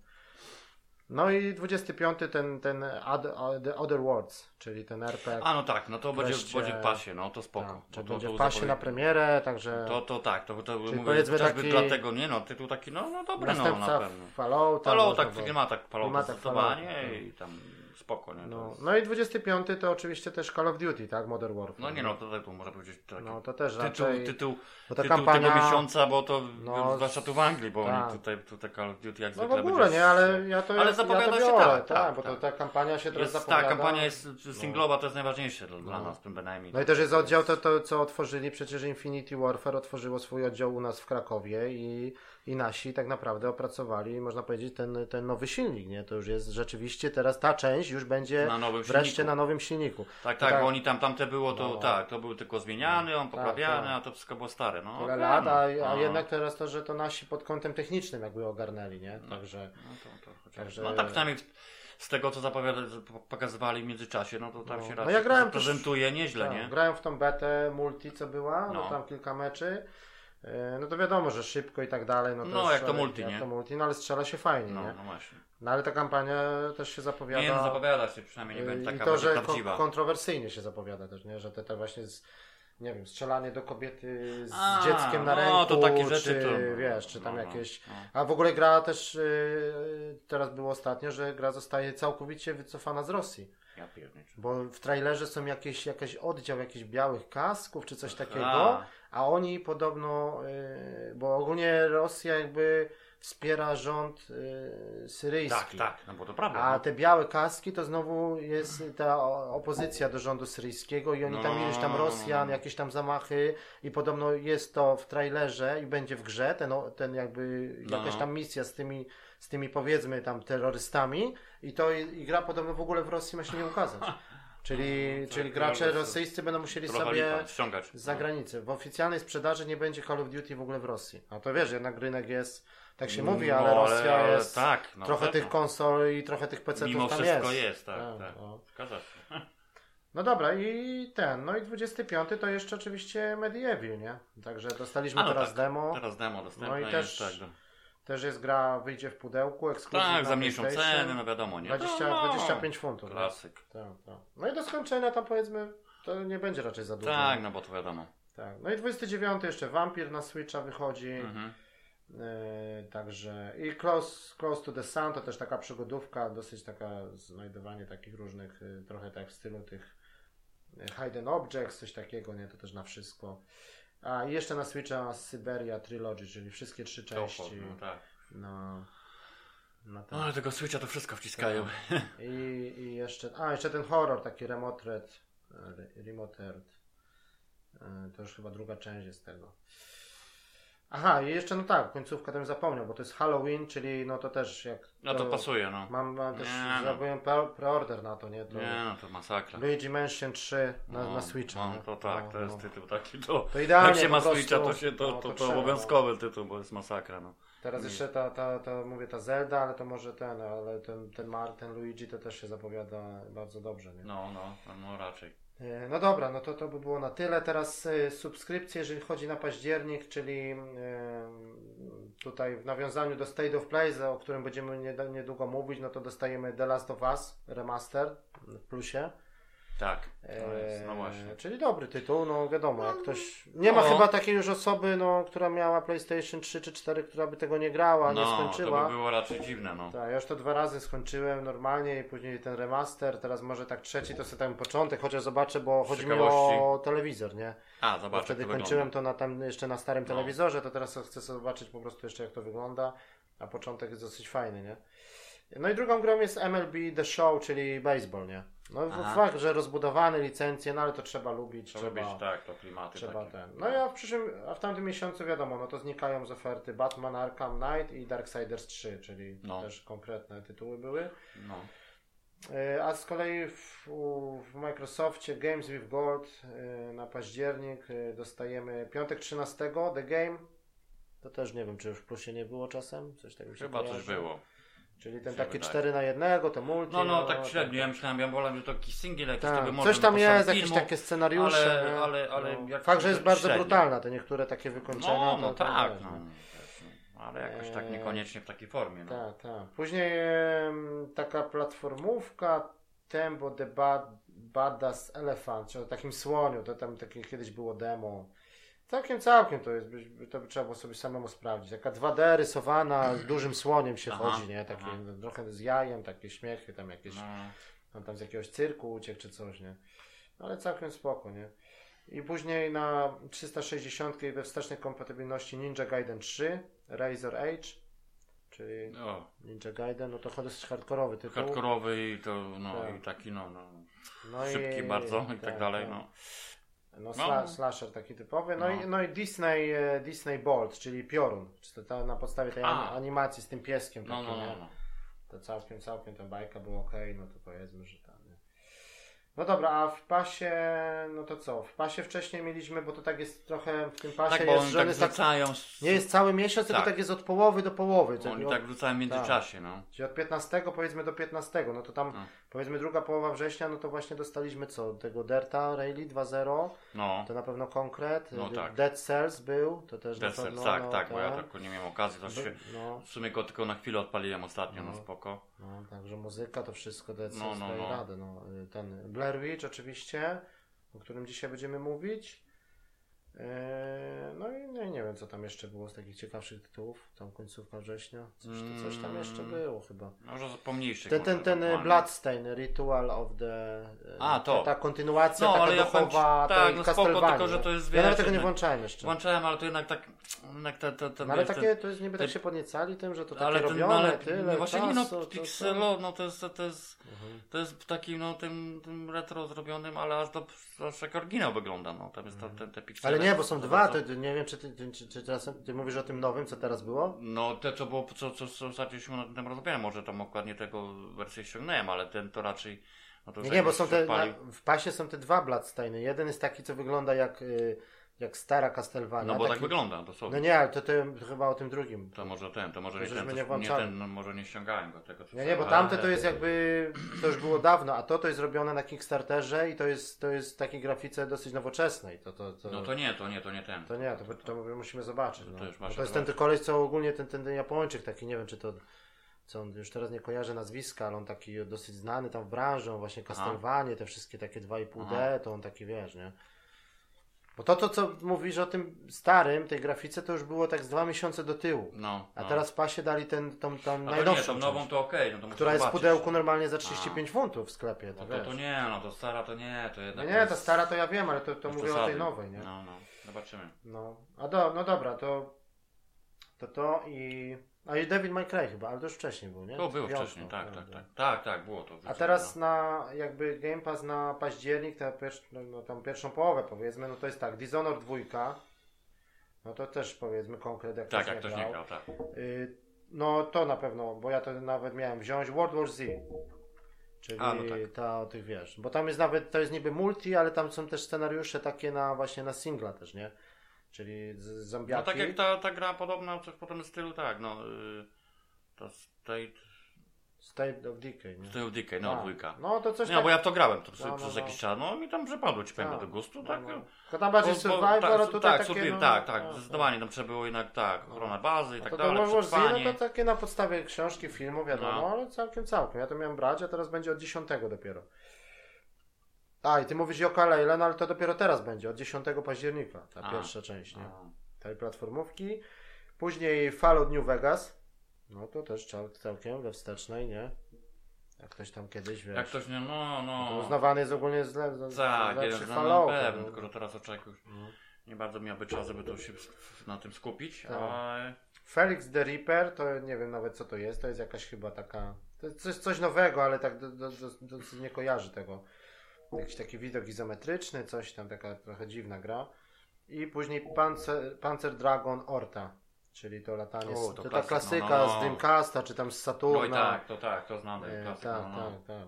No i dwudziesty piąty ten, ten The Other Worlds, czyli ten er pe gie. A no tak, no to wreszcie, będzie w pasie, no to spoko. Tak, to, to, będzie to w pasie na premierę, także... To, to tak, to, to mówię, powiedzmy taki... dlatego, nie no, tytuł taki, no, no dobry, no na pewno. Fallouta. Fallouta, tak, klimatak Fallouta zdecydowanie i tam... Spoko, nie? No, jest... no i dwudziesty piąty to oczywiście też Call of Duty, tak? Modern Warfare. No nie no, to tytuł można powiedzieć taki. No to też tytuł, raczej... Tytuł, bo ta tytuł kampania... tego miesiąca, bo to no, zwłaszcza tu w Anglii, bo tak. oni tutaj, tutaj Call of Duty jak no zwykle w ogóle będzie... nie, ale ja to, ale ja, zapowiada ja to się biorę, tak, tak, tak, bo tak. To, ta kampania się teraz jest, zapowiada. Ta kampania jest singlowa, to jest najważniejsze dla no. nas, tym bynajmniej. No i też jest oddział, to, to co otworzyli, przecież Infinity Warfare otworzyło swój oddział u nas w Krakowie i, i nasi tak naprawdę opracowali, można powiedzieć, ten, ten nowy silnik, nie? To już jest rzeczywiście teraz ta część już będzie na nowym wreszcie silniku. na nowym silniku. Tak, tak, tak, bo oni tam, tamte było, to no. tak, to był tylko zmieniany, on poprawiany, tak, tak. a to wszystko było stare. No, tyle lat, a, a jednak teraz to, że to nasi pod kątem technicznym jakby ogarnęli, nie? Także... No, to, to także... no tak przynajmniej z tego, co zapowiada, pokazywali w międzyczasie, no to tam no. się raczej no ja grałem prezentuje też, nieźle, tak, nie? Grałem w tą betę multi, co była, no. no tam kilka meczy. No to wiadomo, że szybko i tak dalej. No, to no jak strzela, to multi, jak nie? to multi, no ale strzela się fajnie, no, nie? No właśnie. No ale ta kampania też się zapowiada. Nie, no zapowiada się, przynajmniej nie będzie taka I to, że prawdziwa. kontrowersyjnie się zapowiada też, nie? Że te, te właśnie, z, nie wiem, strzelanie do kobiety z a, dzieckiem na no, ręku, to takie rzeczy, czy to, wiesz, czy tam no, jakieś... No. A w ogóle gra też, yy, teraz było ostatnio, że gra zostaje całkowicie wycofana z Rosji. Ja pierniczę. Bo w trailerze są jakieś, jakiś oddział jakichś białych kasków czy coś Aha. takiego, a oni podobno, yy, bo ogólnie Rosja jakby wspiera rząd yy, syryjski. Tak, tak, no bo to prawda. A no. te białe kaski to znowu jest ta opozycja do rządu syryjskiego i oni No, tam mieli tam no, no, Rosjan, no. jakieś tam zamachy i podobno jest to w trailerze i będzie w grze, ten, ten jakby No, jakaś no. tam misja z tymi, z tymi powiedzmy tam terrorystami i to i, i gra podobno w ogóle w Rosji ma się nie ukazać. Czyli, No, czyli tak, gracze tak, rosyjscy będą musieli Trochę sobie lipa, ściągać. z zagranicy. W oficjalnej sprzedaży nie będzie Call of Duty w ogóle w Rosji. A to wiesz, jednak rynek jest, tak się mówi, ale No, Rosja ale jest tak, no, trochę pewno. tych konsol i trochę tych pecetów Mimo tam wszystko jest. jest, tak, Tak, tak. no. Zgadza się. No dobra, i ten, no i dwudziesty piąty to jeszcze oczywiście Medieval, nie? Także dostaliśmy A, no teraz tak, demo. Teraz demo dostępne No i jest, też- tak. Też jest gra, wyjdzie w pudełku, ekskluzywna Tak, za mniejszą PlayStation. cenę, no wiadomo, nie? dwadzieścia, no, dwadzieścia pięć funtów. no. Klasyk. Tak, tak. No i do skończenia tam powiedzmy, to nie będzie raczej za dużo. Tak, no bo to wiadomo. Tak. No i dwudziesty dziewiąty jeszcze Vampir na Switcha wychodzi. Mhm. Yy, także i Close, Close to the Sun to też taka przygodówka, dosyć taka znajdowanie takich różnych, yy, trochę tak w stylu tych yy, Hidden Objects, coś takiego, nie? To też na wszystko. A i jeszcze na Switcha Syberia Trilogy, czyli wszystkie trzy części. No, tak. No, no tak. No, ale tego Switcha to wszystko wciskają. I, I jeszcze, a jeszcze ten horror, taki Remote Red, Remote Red. Yy, to już chyba druga część jest tego. Aha, i jeszcze, no tak, końcówka to bym zapomniał, bo to jest Halloween, czyli no to też jak... No to pasuje, no. Mam, mam też, Nie, no. zrobiłem pre- preorder na to, nie? To Nie, no to masakra. Luigi Mansion trzy na, No, na Switcha. No nie? to tak, No, to jest no. tytuł taki, to, To idealnie jak się po ma prostu, Switcha, to, się, to, no, to, to, trzeba, obowiązkowy tytuł, bo jest masakra, no. Teraz Nie. jeszcze ta, ta, ta, mówię, ta Zelda, ale to może ten, ale ten, ten Mar, ten Luigi to też się zapowiada bardzo dobrze, nie? No, no, no, no raczej. E, No dobra, no to to by było na tyle. Teraz e, subskrypcje, jeżeli chodzi na październik, czyli e, tutaj w nawiązaniu do State of Play, o którym będziemy nie- niedługo mówić, no to dostajemy The Last of Us Remaster w plusie. Tak, to jest, no E, właśnie. Czyli dobry tytuł, no wiadomo, jak ktoś... Nie ma No. chyba takiej już osoby, no, która miała PlayStation trzy czy cztery, która by tego nie grała, nie No, skończyła. to by było raczej dziwne, no. Tak, ja już to dwa razy skończyłem normalnie i później ten remaster, teraz może tak trzeci, to sobie tam początek, chociaż zobaczę, bo Z chodzi mi ciekawości. o telewizor, nie? A, Bo zobacz, wtedy jak to kończyłem wygląda. to na tam jeszcze na starym No. telewizorze, to teraz chcę sobie zobaczyć po prostu jeszcze jak to wygląda, a początek jest dosyć fajny, nie? No i drugą grą jest M L B The Show, czyli baseball, nie? No Aha. fakt, że rozbudowany, licencje, no ale to trzeba lubić, Trzeba trzeba, być, tak, to klimaty trzeba takie. ten. No i a w przyszłym, a w tamtym miesiącu wiadomo, no to znikają z oferty Batman Arkham Knight i Darksiders trzy, czyli No. też konkretne tytuły były. No. E, A z kolei w, u- w Microsoftie Games with Gold e, na październik e, dostajemy piątek trzynastego The Game. To też nie wiem, czy już w plusie nie było czasem. Coś tak mi się Chyba coś kojarzy. było. Czyli ten się taki wydaje. cztery na jednego, to multi. No, no, tak średnio. Ja myślałem, ja wolałem, że to jakiś singiel jakiś, to by Tak. może Coś tam na jest, podstawie jakieś filmu, takie scenariusze. ale- nie? ale- ale no. jak Fakt, to że jest tak bardzo średnio. brutalna, te niektóre takie wykończenia. No, no to, to tak, wiesz, no. nie? Ale jakoś tak Eee, niekoniecznie w takiej formie, no. Tak, tak. Później em, taka platformówka Tembo the Bad, Badass Elephant, czyli o takim słoniu, to tam takie kiedyś było demo. Całkiem, całkiem to jest, by- by- to by trzeba było sobie samemu sprawdzić. Taka dwa D rysowana, z dużym słoniem się Aha, chodzi, nie? Takie aha. trochę z jajem, takie śmiechy, tam jakieś, No. on tam z jakiegoś cyrku uciekł czy coś, nie? Ale całkiem spoko, nie? I później na trzysta sześćdziesiąt we wstecznej kompatybilności Ninja Gaiden trzy, Razor Edge, czyli O, Ninja Gaiden, no to chyba dosyć hardkorowy tytuł. hardkorowy i to, no, Tak. i taki, no, no. No Szybki bardzo i tak dalej, no. No, No. sla, slasher taki typowy. No, No. I, no i Disney, e, Disney Bolt, czyli piorun. Czy to ta, na podstawie tej A. ani- animacji z tym pieskiem. No, takim, no, no, nie? no. To całkiem, całkiem ta bajka była okej, no to powiedzmy, że tam. Nie? No dobra, a w pasie, no to co? W pasie wcześniej mieliśmy, bo to tak jest trochę w tym pasie Tak, bo jest, oni że on tak jest tak, wrzucają... z- nie jest cały miesiąc, tylko Tak. tak jest od połowy do połowy. Czyli Oni od, tak wrzucają w międzyczasie, no. czyli od piętnastego powiedzmy do piętnastego, no to tam No. powiedzmy druga połowa września, no to właśnie dostaliśmy co? Tego Dirta Rally dwa zero. No. To na pewno konkret. No D- tak. Dead Cells był, to też Dead na Cells, pewno. tak, no, tak, bo ja ten. tak nie miałem okazji, to się... No, W sumie go tylko na chwilę odpaliłem ostatnio, no, No. spoko. no, także muzyka, to wszystko Dead No, Cells no, daje no. radę. No. Ten Blair Witch oczywiście, o którym dzisiaj będziemy mówić. No i no, nie wiem, co tam jeszcze było z takich ciekawszych tytułów. Tam końcówka września. Coś, coś tam jeszcze było chyba. Może pomniejszych. Ten, ten, ten Bloodstain, Ritual of the... A, to. Ta, ta kontynuacja, no, taka ale duchowa, ja tak, no spoko, tylko że to jest... Ja nawet tego nie włączałem jeszcze. Włączałem, ale to jednak tak... Jednak te, te, te, no, ale wiesz, takie, to jest niby tak się podniecali tym, że to takie ale ten, robione, ale, tyle no właśnie czasu, nie, no, to, Pixelo, no to jest, to jest, mhm. to jest takim, no, tym, tym retro zrobionym, ale aż do, aż jak oryginał wygląda, no, tam jest mhm. te, te Pixele. Ale nie, bo są dwa, to, nie wiem, czy ty, ty, czy, czy teraz, ty mówisz o tym nowym, co teraz było? No, te, co było, co, co, co ostatnio się na tym rozmawiałem, może tam dokładnie tego wersję ściągnąłem, ale ten to raczej, no to nie, nie, bo są te, na, w pasie są te dwa Bloodstainy, jeden jest taki, co wygląda jak... Y, jak stara Castlevania. No bo taki... tak wygląda dosłownie. No nie, ale to, to, to chyba o tym drugim. To może ten, to może to nie ten, nie, nie ten, no może nie ściągałem go tego. Nie, nie, bo tamte to jest jakby, to już było dawno, a to to jest robione na Kickstarterze i to jest, to jest w takiej grafice dosyć nowoczesnej. To, to, to... No to nie, to nie, to nie ten. To nie, to, to musimy zobaczyć. No. To, już to jest ten koleś, co ogólnie ten, ten, ten Japończyk taki, nie wiem czy to, co on, już teraz nie kojarzę nazwiska, ale on taki dosyć znany tam w branży, on właśnie Castlevanie, te wszystkie takie dwa i pół D, to on taki, wiesz, nie? Bo to, to, co mówisz o tym starym, tej grafice, to już było tak z dwa miesiące do tyłu. No, a no. teraz w pasie dali ten, tą, tą a najnowszą to nie, tą nową to okej, okay, no to która jest w zobaczyć. pudełku normalnie za trzydzieści pięć funtów w sklepie. To, no to, to nie, no to stara to nie, to jednak... No nie, ta stara to ja wiem, ale to, to mówię przesady. o tej nowej, nie? No, no, zobaczymy. No, a do, no dobra, to to to i... A i Devil May Cry chyba, ale to już wcześniej był, nie? To było Wiątko, wcześniej, tak, tak, tak, tak, tak, tak, było to. A teraz na jakby Game Pass na październik, ta pier, no, no, tam pierwszą połowę powiedzmy, no to jest tak, Dishonored dwa, no to też powiedzmy konkret, jak tak, ktoś jak nie ktoś grał. nie grał, tak. Y, no to na pewno, bo ja to nawet miałem wziąć, World War Z. Czyli A, no tak. ta o tych wiesz, bo tam jest nawet, to jest niby multi, ale tam są też scenariusze takie na właśnie na singla też, nie? Czyli z, zombiaki. No tak jak ta, ta gra podobna, coś po tym stylu, tak, no. Yy, to State... State of Decay, nie? State of Decay, no, dwójka. No to coś no, tak... bo ja w to grałem to no, no, przez no. jakiś czas, no mi tam przepadło ci pęka do gustu, no, tak? No. Tylko tam bardziej survival, tak, a tutaj tak, takie... Survival, no, tak, tak, no, zdecydowanie, tam trzeba było jednak, tak, ochrona bazy i no, tak to dalej, to przetrwanie. No to takie na podstawie książki, filmu, wiadomo, no. ale całkiem, całkiem. Ja to miałem brać, a teraz będzie od dziesiątego dopiero. A, i ty mówisz Yooka-Laylee, no ale to dopiero teraz będzie, od dziesiątego października, ta a. pierwsza część, nie? A. Tej platformówki. Później Fallout New Vegas. No to też całkiem we wstecznej, nie? Jak ktoś tam kiedyś, wiesz. Jak ktoś nie, no, no. To uznawany jest ogólnie za, za tak, lepszy jeden, Fallout. No, pewnie, tylko że teraz oczekuj już. No. Nie bardzo miałby czas, żeby to się na tym skupić. Tak. A... Felix the Reaper, to nie wiem nawet co to jest. To jest jakaś chyba taka... To jest coś, coś nowego, ale tak do, do, do, do, nie kojarzy tego. Jakiś taki widok izometryczny, coś tam, taka trochę dziwna gra. I później Panzer, Panzer Dragon Orta. Czyli to latanie, o, to, to klasyk, ta klasyka no, no. z Dreamcasta, czy tam z Saturna. No i tak, to tak, to znane. E, klasyka, tak, no. tak, tak.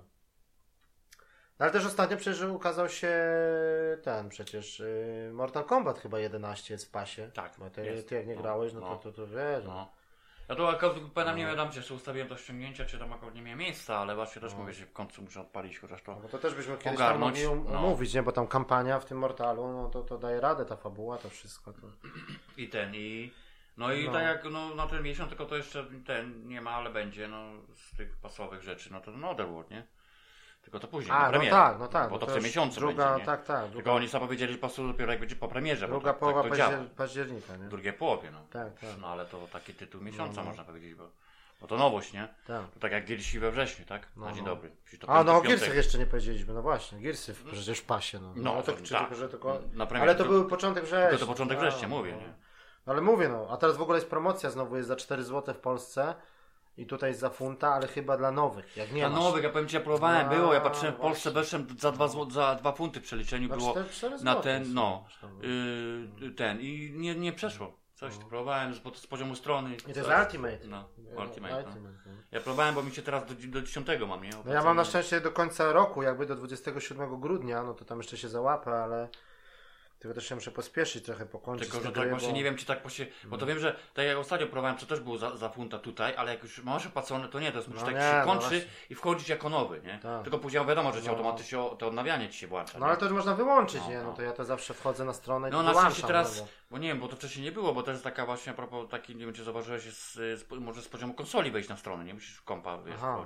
No, ale też ostatnio przecież ukazał się ten przecież y, Mortal Kombat chyba jedenaście jest w pasie. Tak, bo ty, jest. ty jak nie no, grałeś, no, no. to, to, to wiesz. No. Ja to akurat no. nie wiadomo, czy jeszcze ustawiłem do ściągnięcia, czy tam akurat nie miałem miejsca, ale właśnie też no. mówię, że w końcu muszę odpalić chociaż to. No, bo to też byśmy kiedyś ogarnąć. tam mogli omówić, no. nie? Bo tam kampania w tym Mortalu, no to, to daje radę, ta fabuła, to wszystko. To... I ten, i no i no. tak jak no, na ten miesiąc, tylko to jeszcze ten nie ma, ale będzie, no z tych pasowych rzeczy, no to ten Otherworld, nie? Tylko to później, A, na no tak, no tak. Bo to to w tym miesiącu druga, będzie, nie? tak, tak. Druga... Tylko oni sam powiedzieli, że pasuje dopiero jak będzie po premierze. Druga bo to, połowa tak to paździer... października, nie? W drugiej połowie, no. Tak, tak. No ale to taki tytuł miesiąca no, no. można powiedzieć, bo, bo to nowość, nie? Tak. To tak jak Gearsy we wrześniu, tak? No, na dzień no. dobry. To A, no o Gearsach jeszcze nie powiedzieliśmy, no właśnie, Gearsy w, przecież w pasie, no. No, no to, to, czy, tak. tylko, że tylko... Na ale to, to był początek września. To, to początek września, a, mówię, no. nie? Ale mówię, no, a teraz w ogóle jest promocja znowu, jest za cztery złote w Polsce. I tutaj jest za funta, ale chyba dla nowych. Jak nie dla masz. nowych, ja powiem ci, ja próbowałem, a, było, ja patrzyłem w właśnie. Polsce, weszłem za dwa, zł, za dwa funty w przeliczeniu, na było cztery, cztery na ten, no, yy, yy, ten i nie, nie przeszło. Coś no. próbowałem z, z poziomu strony. I to jest Ultimate. No, no Ultimate, Ultimate no. Ja próbowałem, bo mi się teraz do, do dziesiątego mam, nie? No ja mam na szczęście do końca roku, jakby do dwudziestego siódmego grudnia, no to tam jeszcze się załapę, ale... Tylko też się muszę pospieszyć trochę, pokończyć. Tylko, że tak właśnie bo... nie wiem, czy tak posie... Bo to wiem, że tak jak ostatnio próbowałem, to też było za, za funta tutaj, ale jak już masz opłacone, to nie, to jest no tak nie, się kończy no i wchodzić jako nowy, nie? Tak. Tylko później wiadomo, że ci no. automatycznie to odnawianie ci się włącza. No ale to już można wyłączyć, no, nie? No to ja to zawsze wchodzę na stronę i no, to na wyłączam. teraz, no, bo nie wiem, bo to wcześniej nie było, bo to jest taka właśnie, a propos taki, nie wiem, czy zauważyłeś, z, z, może z poziomu konsoli wejść na stronę, nie musisz w kompa wiesz, wchodzić.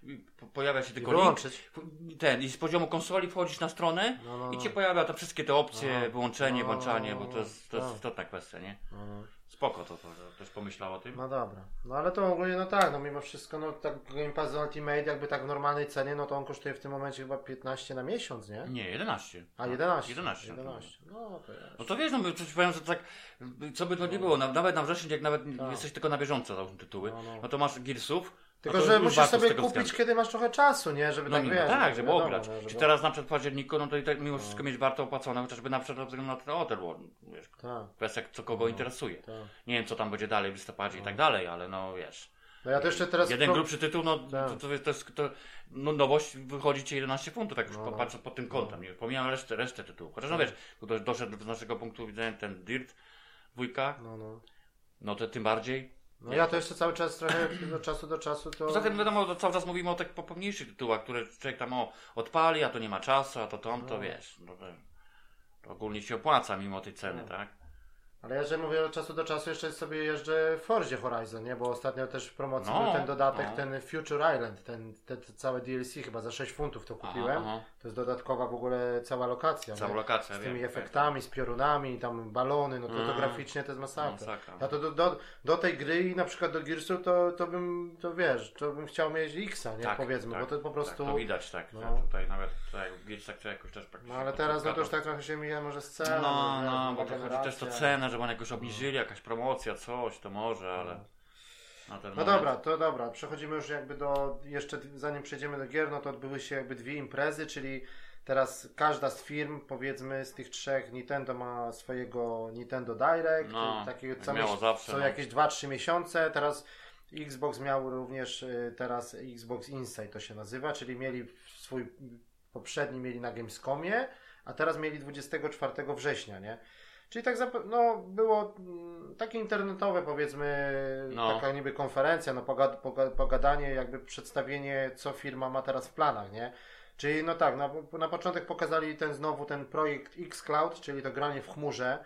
pojawia się tylko link, ten, i z poziomu konsoli wchodzisz na stronę no, no, no. i ci pojawia tam wszystkie te opcje, no, wyłączenie, no, włączanie, bo to jest, to jest no. istotna kwestia, nie? No, no. Spoko to, to, że też pomyślał o tym. No dobra. No ale to ogólnie, no tak, no mimo wszystko, no tak Game Pass Ultimate jakby tak w normalnej cenie, no to on kosztuje w tym momencie chyba piętnaście na miesiąc, nie? Nie, jedenaście. A jedenaście. jedenaście. jedenaście. No to jest. No to wiesz, no my coś powiem, że tak, co by to nie było, nawet na wrzesień, jak nawet tak. jesteś tylko na bieżąco za tytuły, no, no. no to masz Gearsów. Tylko, no że musisz sobie kupić, względu. Kiedy masz trochę czasu, nie? Żeby no, tak, nie, wiesz, tak, żeby wiadomo, ograć. No, żeby... Czy teraz na przykład w październiku, no to i tak mimo wszystko no. mieć warto opłacone, chociażby na przykład ze względu na ten hotel, bo wiesz, tak. kwestia co kogo no. interesuje. Tak. Nie wiem, co tam będzie dalej w listopadzie no. i tak dalej, ale no wiesz. No ja to jeszcze teraz... Jeden pro... grubszy tytuł, no tak. to, to, to jest to, no, nowość wychodzi ci jedenaście funtów, tak już no. patrząc pod tym kątem. Nie pomijam resztę, resztę tytułów. Chociaż no wiesz, do, doszedł z naszego punktu widzenia ten Dirt, dwójka, no, no. no to tym bardziej. No ja to jeszcze cały czas trochę do czasu do czasu to... Poza tym wiadomo, cały czas mówimy o tak pomniejszych tytułach, które człowiek tam o, odpali, a to nie ma czasu, a to to, to, to wiesz, no, to, to ogólnie się opłaca mimo tej ceny, no. tak? Ale ja, że mówię od czasu do czasu, jeszcze sobie jeżdżę w Forzie Horizon, nie? Bo ostatnio też w promocji no, był ten dodatek, no. ten Future Island, ten, te, te całe D L C chyba za sześć funtów to kupiłem. Aha, aha. To jest dodatkowa w ogóle cała lokacja. Cała nie? lokacja, z tymi wiem, efektami, wiem. z piorunami, tam balony, no to, to graficznie to jest masakra. Ja to do, do, do tej gry i na przykład do Gearsu to, to bym, to wiesz, to bym chciał mieć X-a, nie? Tak, powiedzmy, tak, bo to po prostu... Tak, to widać, tak. No. Tutaj nawet tutaj w Gearsach to jakoś też praktycznie... No ale teraz no to już tak trochę się mija może scena. No, no, no bo to chodzi też o cenę, żeby one jakoś obniżyli, jakaś promocja, coś, to może, ale... Na ten no moment... dobra, to dobra, przechodzimy już jakby do, jeszcze zanim przejdziemy do gier, no to odbyły się jakby dwie imprezy, czyli teraz każda z firm, powiedzmy z tych trzech, Nintendo ma swojego Nintendo Direct, no, takiego co, miało zawsze, co no. jakieś dwa trzy miesiące, teraz Xbox miał również teraz Xbox Insight to się nazywa, czyli mieli swój poprzedni mieli na Gamescomie, a teraz mieli dwudziestego czwartego września, nie? Czyli tak no, było takie internetowe powiedzmy, no. taka niby konferencja, no pogad, pogad, pogadanie, jakby przedstawienie co firma ma teraz w planach, nie? Czyli no tak, na, na początek pokazali ten znowu ten projekt xCloud, czyli to granie w chmurze,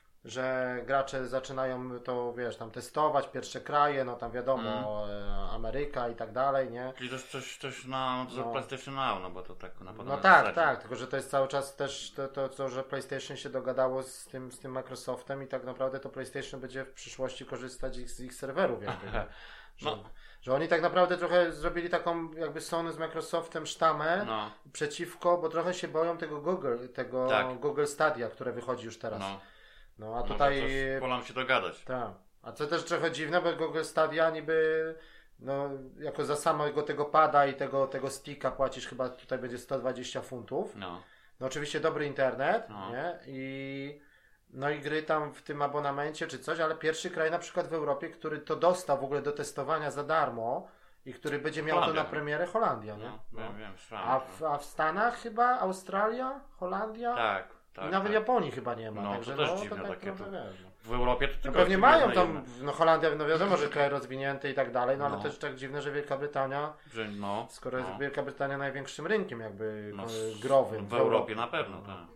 że gracze zaczynają to, wiesz, tam testować, pierwsze kraje, no tam wiadomo, mm. Ameryka i tak dalej, nie? Czyli też coś, coś na no. PlayStation Now, no bo to tak na No tak, zasadzie. tak, tylko że to jest cały czas też to, to, to, że PlayStation się dogadało z tym, z tym Microsoftem i tak naprawdę to PlayStation będzie w przyszłości korzystać z ich serwerów jakby, że, no. że oni tak naprawdę trochę zrobili taką jakby Sony z Microsoftem sztamę no. przeciwko, bo trochę się boją tego Google, tego tak. Google Stadia, które wychodzi już teraz. No. No a tutaj... No, polam się dogadać. Tak. A co też trochę dziwne, bo Google Stadia niby no jako za samego tego pada i tego, tego sticka płacisz chyba tutaj będzie sto dwadzieścia funtów. No. No oczywiście dobry internet, no. nie? I no i gry tam w tym abonamencie czy coś, ale pierwszy kraj na przykład w Europie, który to dostał w ogóle do testowania za darmo i który będzie miał Holandia. to na premierę, Holandia, nie? No, no. Wiem, wiem, a, w, a w Stanach chyba Australia, Holandia? Tak. Tak, I nawet tak. Japonii chyba nie ma. No także to też no, dziwne to tak takie. trochę, wiesz, no. W Europie to no tylko pewnie mają tam, jedne. no Holandia, no wiadomo, że kraj rozwinięty i tak dalej, no, no. ale też tak dziwne, że Wielka Brytania, że no, skoro no. jest Wielka Brytania największym rynkiem jakby no, growym. W, w Europie na pewno, no. tak.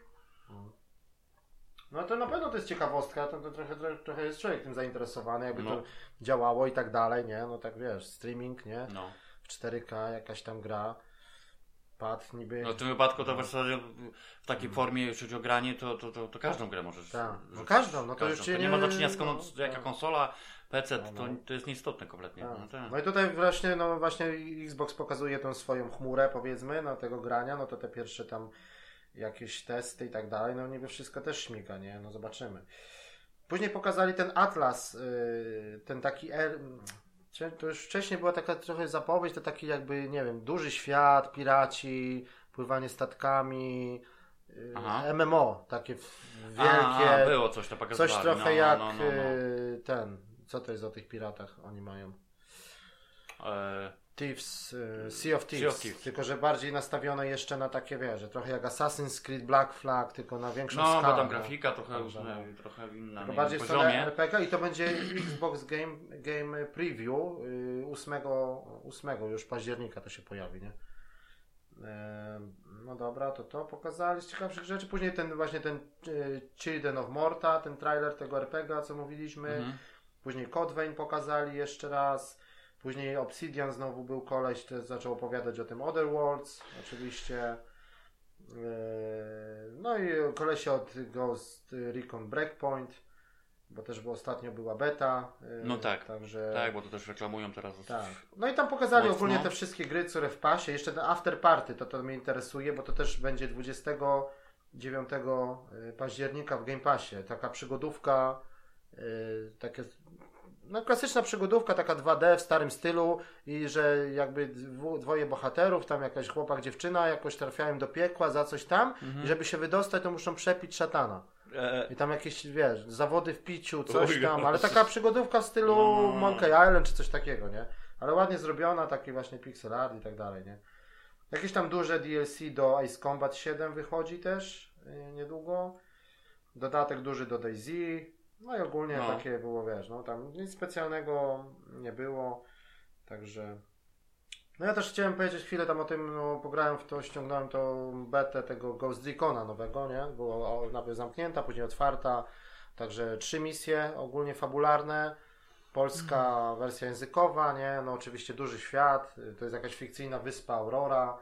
No to na pewno to jest ciekawostka, to, to trochę, trochę, trochę jest człowiek tym zainteresowany, jakby no. to działało i tak dalej, nie? No tak wiesz, streaming, nie? No. W cztery K jakaś tam gra. Pad niby... No w tym wypadku to w zasadzie w takiej formie, jeśli chodzi o granie, to, to, to, to każdą grę możesz tak. No każdą, no to każdą. już nie... To nie ma do czynienia z kon... no, jaka tak. konsola, P C, no, no. To, to jest nieistotne kompletnie. Tak. No, tak. no i tutaj właśnie, no właśnie Xbox pokazuje tą swoją chmurę, powiedzmy, no tego grania, no to te pierwsze tam jakieś testy i tak dalej, no niby wszystko też śmiga, nie? No zobaczymy. Później pokazali ten Atlas, yy, ten taki... R... To już wcześniej była taka trochę zapowiedź, to taki jakby, nie wiem, duży świat, piraci, pływanie statkami, Aha. M M O, takie wielkie. A, było coś to pokazywali. Coś trochę no, jak no, no, no. ten, co to jest o tych piratach oni mają? E... Thieves, Sea of Thieves, sea of Thieves, tylko że bardziej nastawione jeszcze na takie, wiesz, że trochę jak Assassin's Creed Black Flag, tylko na większą no, skalę. No, bo tam grafika no. trochę, już, no, trochę inna. Tylko bardziej w stronę R P G i to będzie Xbox Game, Game Preview ósmego już października to się pojawi, nie? No dobra, to to pokazali z ciekawszych rzeczy. Później ten właśnie ten Children of Morta, ten trailer tego R P G, co mówiliśmy. Mhm. Później Code Vein pokazali jeszcze raz. Później Obsidian znowu był koleś, który zaczął opowiadać o tym Otherworlds, oczywiście. No i kolesie od Ghost Recon Breakpoint, bo też bo ostatnio była beta. No tak, także... tak, bo to też reklamują teraz. Tak. No i tam pokazali mocno ogólnie te wszystkie gry, które w pasie. Jeszcze ten After Party, to to mnie interesuje, bo to też będzie dwudziestego dziewiątego października w Game Passie. Taka przygodówka, yy, takie, no klasyczna przygodówka, taka dwa D w starym stylu i że jakby dwu, dwoje bohaterów, tam jakaś chłopak, dziewczyna jakoś trafiają do piekła za coś tam mhm. i żeby się wydostać, to muszą przepić szatana. I tam jakieś, wiesz, zawody w piciu, coś tam, ale taka przygodówka w stylu no. Monkey Island czy coś takiego, nie? Ale ładnie zrobiona, taki właśnie pixel art i tak dalej, nie? Jakieś tam duże D L C do Ace Combat siedem wychodzi też yy, niedługo. Dodatek duży do DayZ. No i ogólnie no. takie było, wiesz, no tam nic specjalnego nie było, także... No ja też chciałem powiedzieć chwilę tam o tym, no pograłem w to, ściągnąłem tą betę tego Ghost Recona nowego, nie? Była najpierw zamknięta, później otwarta, także trzy misje ogólnie fabularne, polska mm. wersja językowa, nie? No oczywiście duży świat, to jest jakaś fikcyjna wyspa Aurora,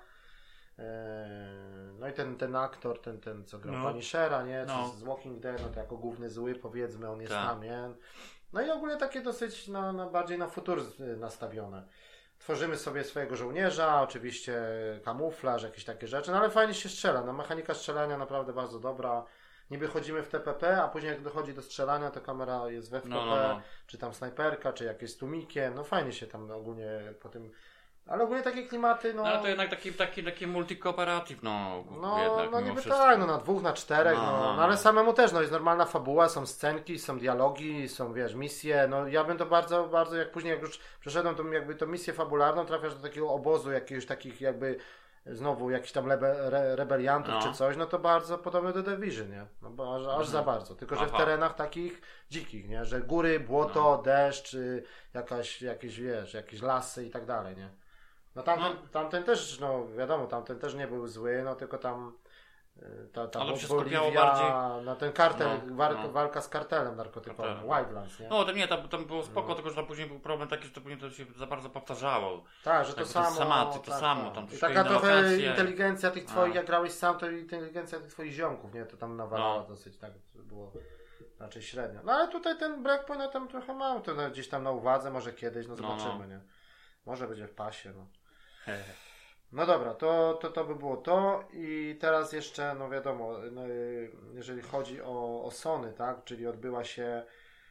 no i ten, ten aktor, ten, ten co grał no. Punishera, nie? No. Z Walking Dead, no to jako główny zły powiedzmy, on jest Ta. tam, nie? No i ogólnie takie dosyć na, na bardziej na futur nastawione. Tworzymy sobie swojego żołnierza, oczywiście kamuflaż, jakieś takie rzeczy, no ale fajnie się strzela, no mechanika strzelania naprawdę bardzo dobra. Niby chodzimy w T P P, a później jak dochodzi do strzelania, to kamera jest w F P P, no, no, no. czy tam snajperka, czy jakieś tłumikiem, no fajnie się tam ogólnie po tym... Ale ogólnie takie klimaty, no... No ale to jednak taki, taki, taki multi-cooperative, no... No, jednak, no niby wszystko. Tak, no na dwóch, na czterech, no, no, no, no ale samemu też, no jest normalna fabuła, są scenki, są dialogi, są, wiesz, misje, no ja bym to bardzo, bardzo, jak później, jak już przeszedłem tą jakby tą misję fabularną, trafiasz do takiego obozu jakiegoś takich jakby, znowu jakichś tam lebe, re, rebeliantów no. czy coś, no to bardzo podobne do The Division, nie? No bo aż, aż mhm. za bardzo, tylko że Aha. w terenach takich dzikich, nie? Że góry, błoto, no. deszcz, jakaś, jakieś, wiesz, jakieś lasy i tak dalej, nie? No tamten, no tamten też, no wiadomo, tamten też nie był zły, no tylko tam ta, ta ale Boliwia, bardziej... no ten kartel, no, walka, no. walka z kartelem narkotykowym, Wildlands, nie? No to nie, tam, tam było spoko, no. tylko że tam później był problem taki, że to później to się za bardzo powtarzało. Tak, że to jakby samo. To, samaty, to tak, samo, tak. tam I taka trochę lokacje. Inteligencja tych twoich, A. jak grałeś sam, to inteligencja tych twoich ziomków, nie? To tam nawalała no. dosyć, tak, to było raczej średnio. No ale tutaj ten Breakpoint, no tam trochę mam, to no, gdzieś tam na uwadze, może kiedyś, no zobaczymy, no, no. nie? Może będzie w pasie, no. No dobra, to, to, to by było to i teraz jeszcze, no wiadomo, no, jeżeli chodzi o, o Sony, tak, czyli odbyła się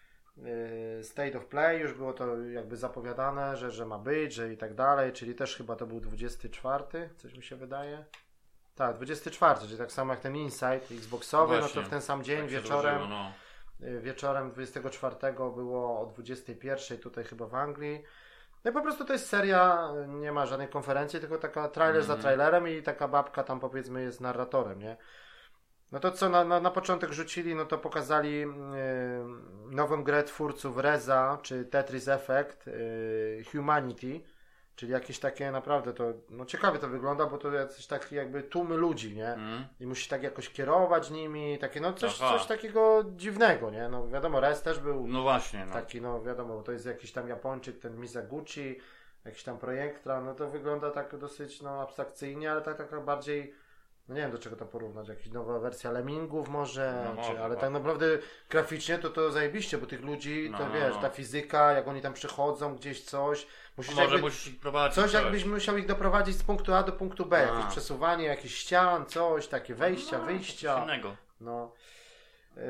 y, State of Play, już było to jakby zapowiadane, że, że ma być, że i tak dalej, czyli też chyba to był dwudziesty czwarty, coś mi się wydaje. Tak, dwudziesty czwarty, czyli tak samo jak ten Insight Xboxowy, Właśnie, no to w ten sam dzień, tak wieczorem, dłużyło, no. wieczorem dwudziestego czwartego było o dwudziestej pierwszej tutaj chyba w Anglii. No i po prostu to jest seria, nie ma żadnej konferencji, tylko taka trailer mm-hmm. za trailerem i taka babka tam powiedzmy jest narratorem, nie? No to co na, na, na początek rzucili, no to pokazali yy, nową grę twórców Reza, czy Tetris Effect, yy, Humanity, czyli jakieś takie naprawdę to, no ciekawie to wygląda, bo to jacyś takie jakby tłumy ludzi, nie? Mm. I musi tak jakoś kierować nimi, takie no coś, coś takiego dziwnego, nie? No wiadomo, Rez też był no właśnie, no. taki, no wiadomo, to jest jakiś tam Japończyk, ten Mizaguchi, jakiś tam projektra, no to wygląda tak dosyć no abstrakcyjnie, ale tak, tak bardziej, no nie wiem do czego to porównać, jakaś nowa wersja Lemmingów może, no, czy, ale tak naprawdę graficznie to to zajebiście, bo tych ludzi, no, to no, wiesz, no. ta fizyka, jak oni tam przychodzą gdzieś coś, musisz może jakby, musisz ich prowadzić. Coś, coś jakbyś musiał ich doprowadzić z punktu A do punktu B, A. jakieś przesuwanie, jakieś ścian, coś, takie wejścia, no, wyjścia. Coś innego. No. Yy,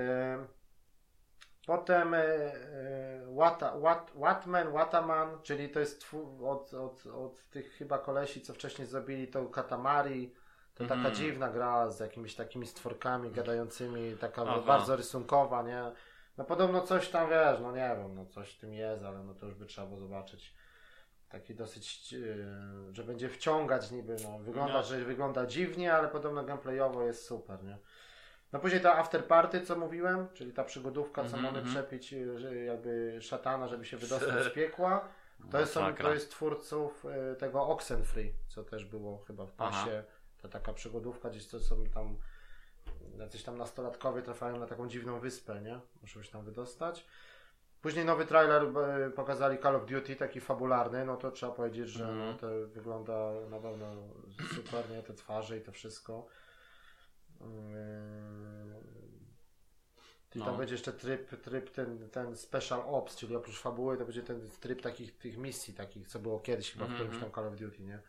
potem yy, Wata, Wat, Watman, Wataman, czyli to jest twu, od, od, od tych chyba kolesi, co wcześniej zrobili to Katamari. To taka mm. dziwna gra z jakimiś takimi stworkami gadającymi, taka Aha. bardzo rysunkowa, nie? No podobno coś tam, wiesz, no nie wiem, no coś w tym jest, ale no to już by trzeba było zobaczyć. Taki dosyć, yy, że będzie wciągać niby, no wygląda, no. że wygląda dziwnie, ale podobno gameplayowo jest super, nie? No później ta after party, co mówiłem, czyli ta przygodówka, co mm-hmm. mamy przepić że jakby szatana, żeby się wydostać z piekła. To jest, są, to jest twórców y, tego Oxenfree, co też było chyba w pasie. Aha. To taka przygodówka, gdzieś to są tam jacyś tam nastolatkowie trafiają na taką dziwną wyspę, nie? Muszą się tam wydostać. Później nowy trailer e, pokazali Call of Duty, taki fabularny, no to trzeba powiedzieć, że mm. no, to wygląda na pewno super, nie? Te twarze i to wszystko. I no. Tam będzie jeszcze tryb, tryb ten, ten Special Ops, czyli oprócz fabuły to będzie ten tryb takich tych misji, takich co było kiedyś chyba mm-hmm. w którymś tam Call of Duty, nie?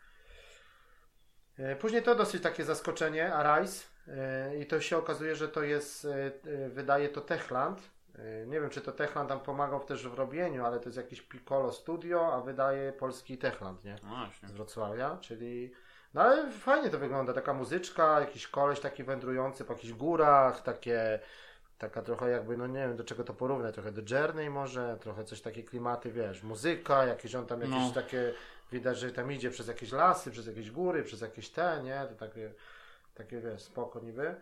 Później to dosyć takie zaskoczenie, Arise, i to się okazuje, że to jest, wydaje to Techland. Nie wiem, czy to Techland tam pomagał też w robieniu, ale to jest jakieś Piccolo Studio, a wydaje polski Techland, nie? No z Wrocławia, czyli... No ale fajnie to wygląda, taka muzyczka, jakiś koleś taki wędrujący po jakichś górach, takie... Taka trochę jakby, no nie wiem do czego to porównać, trochę do Journey może, trochę coś takie klimaty, wiesz, muzyka, jakieś on tam jakieś no. takie... Widać, że tam idzie przez jakieś lasy, przez jakieś góry, przez jakieś te, nie? To takie, takie wiesz, spoko niby.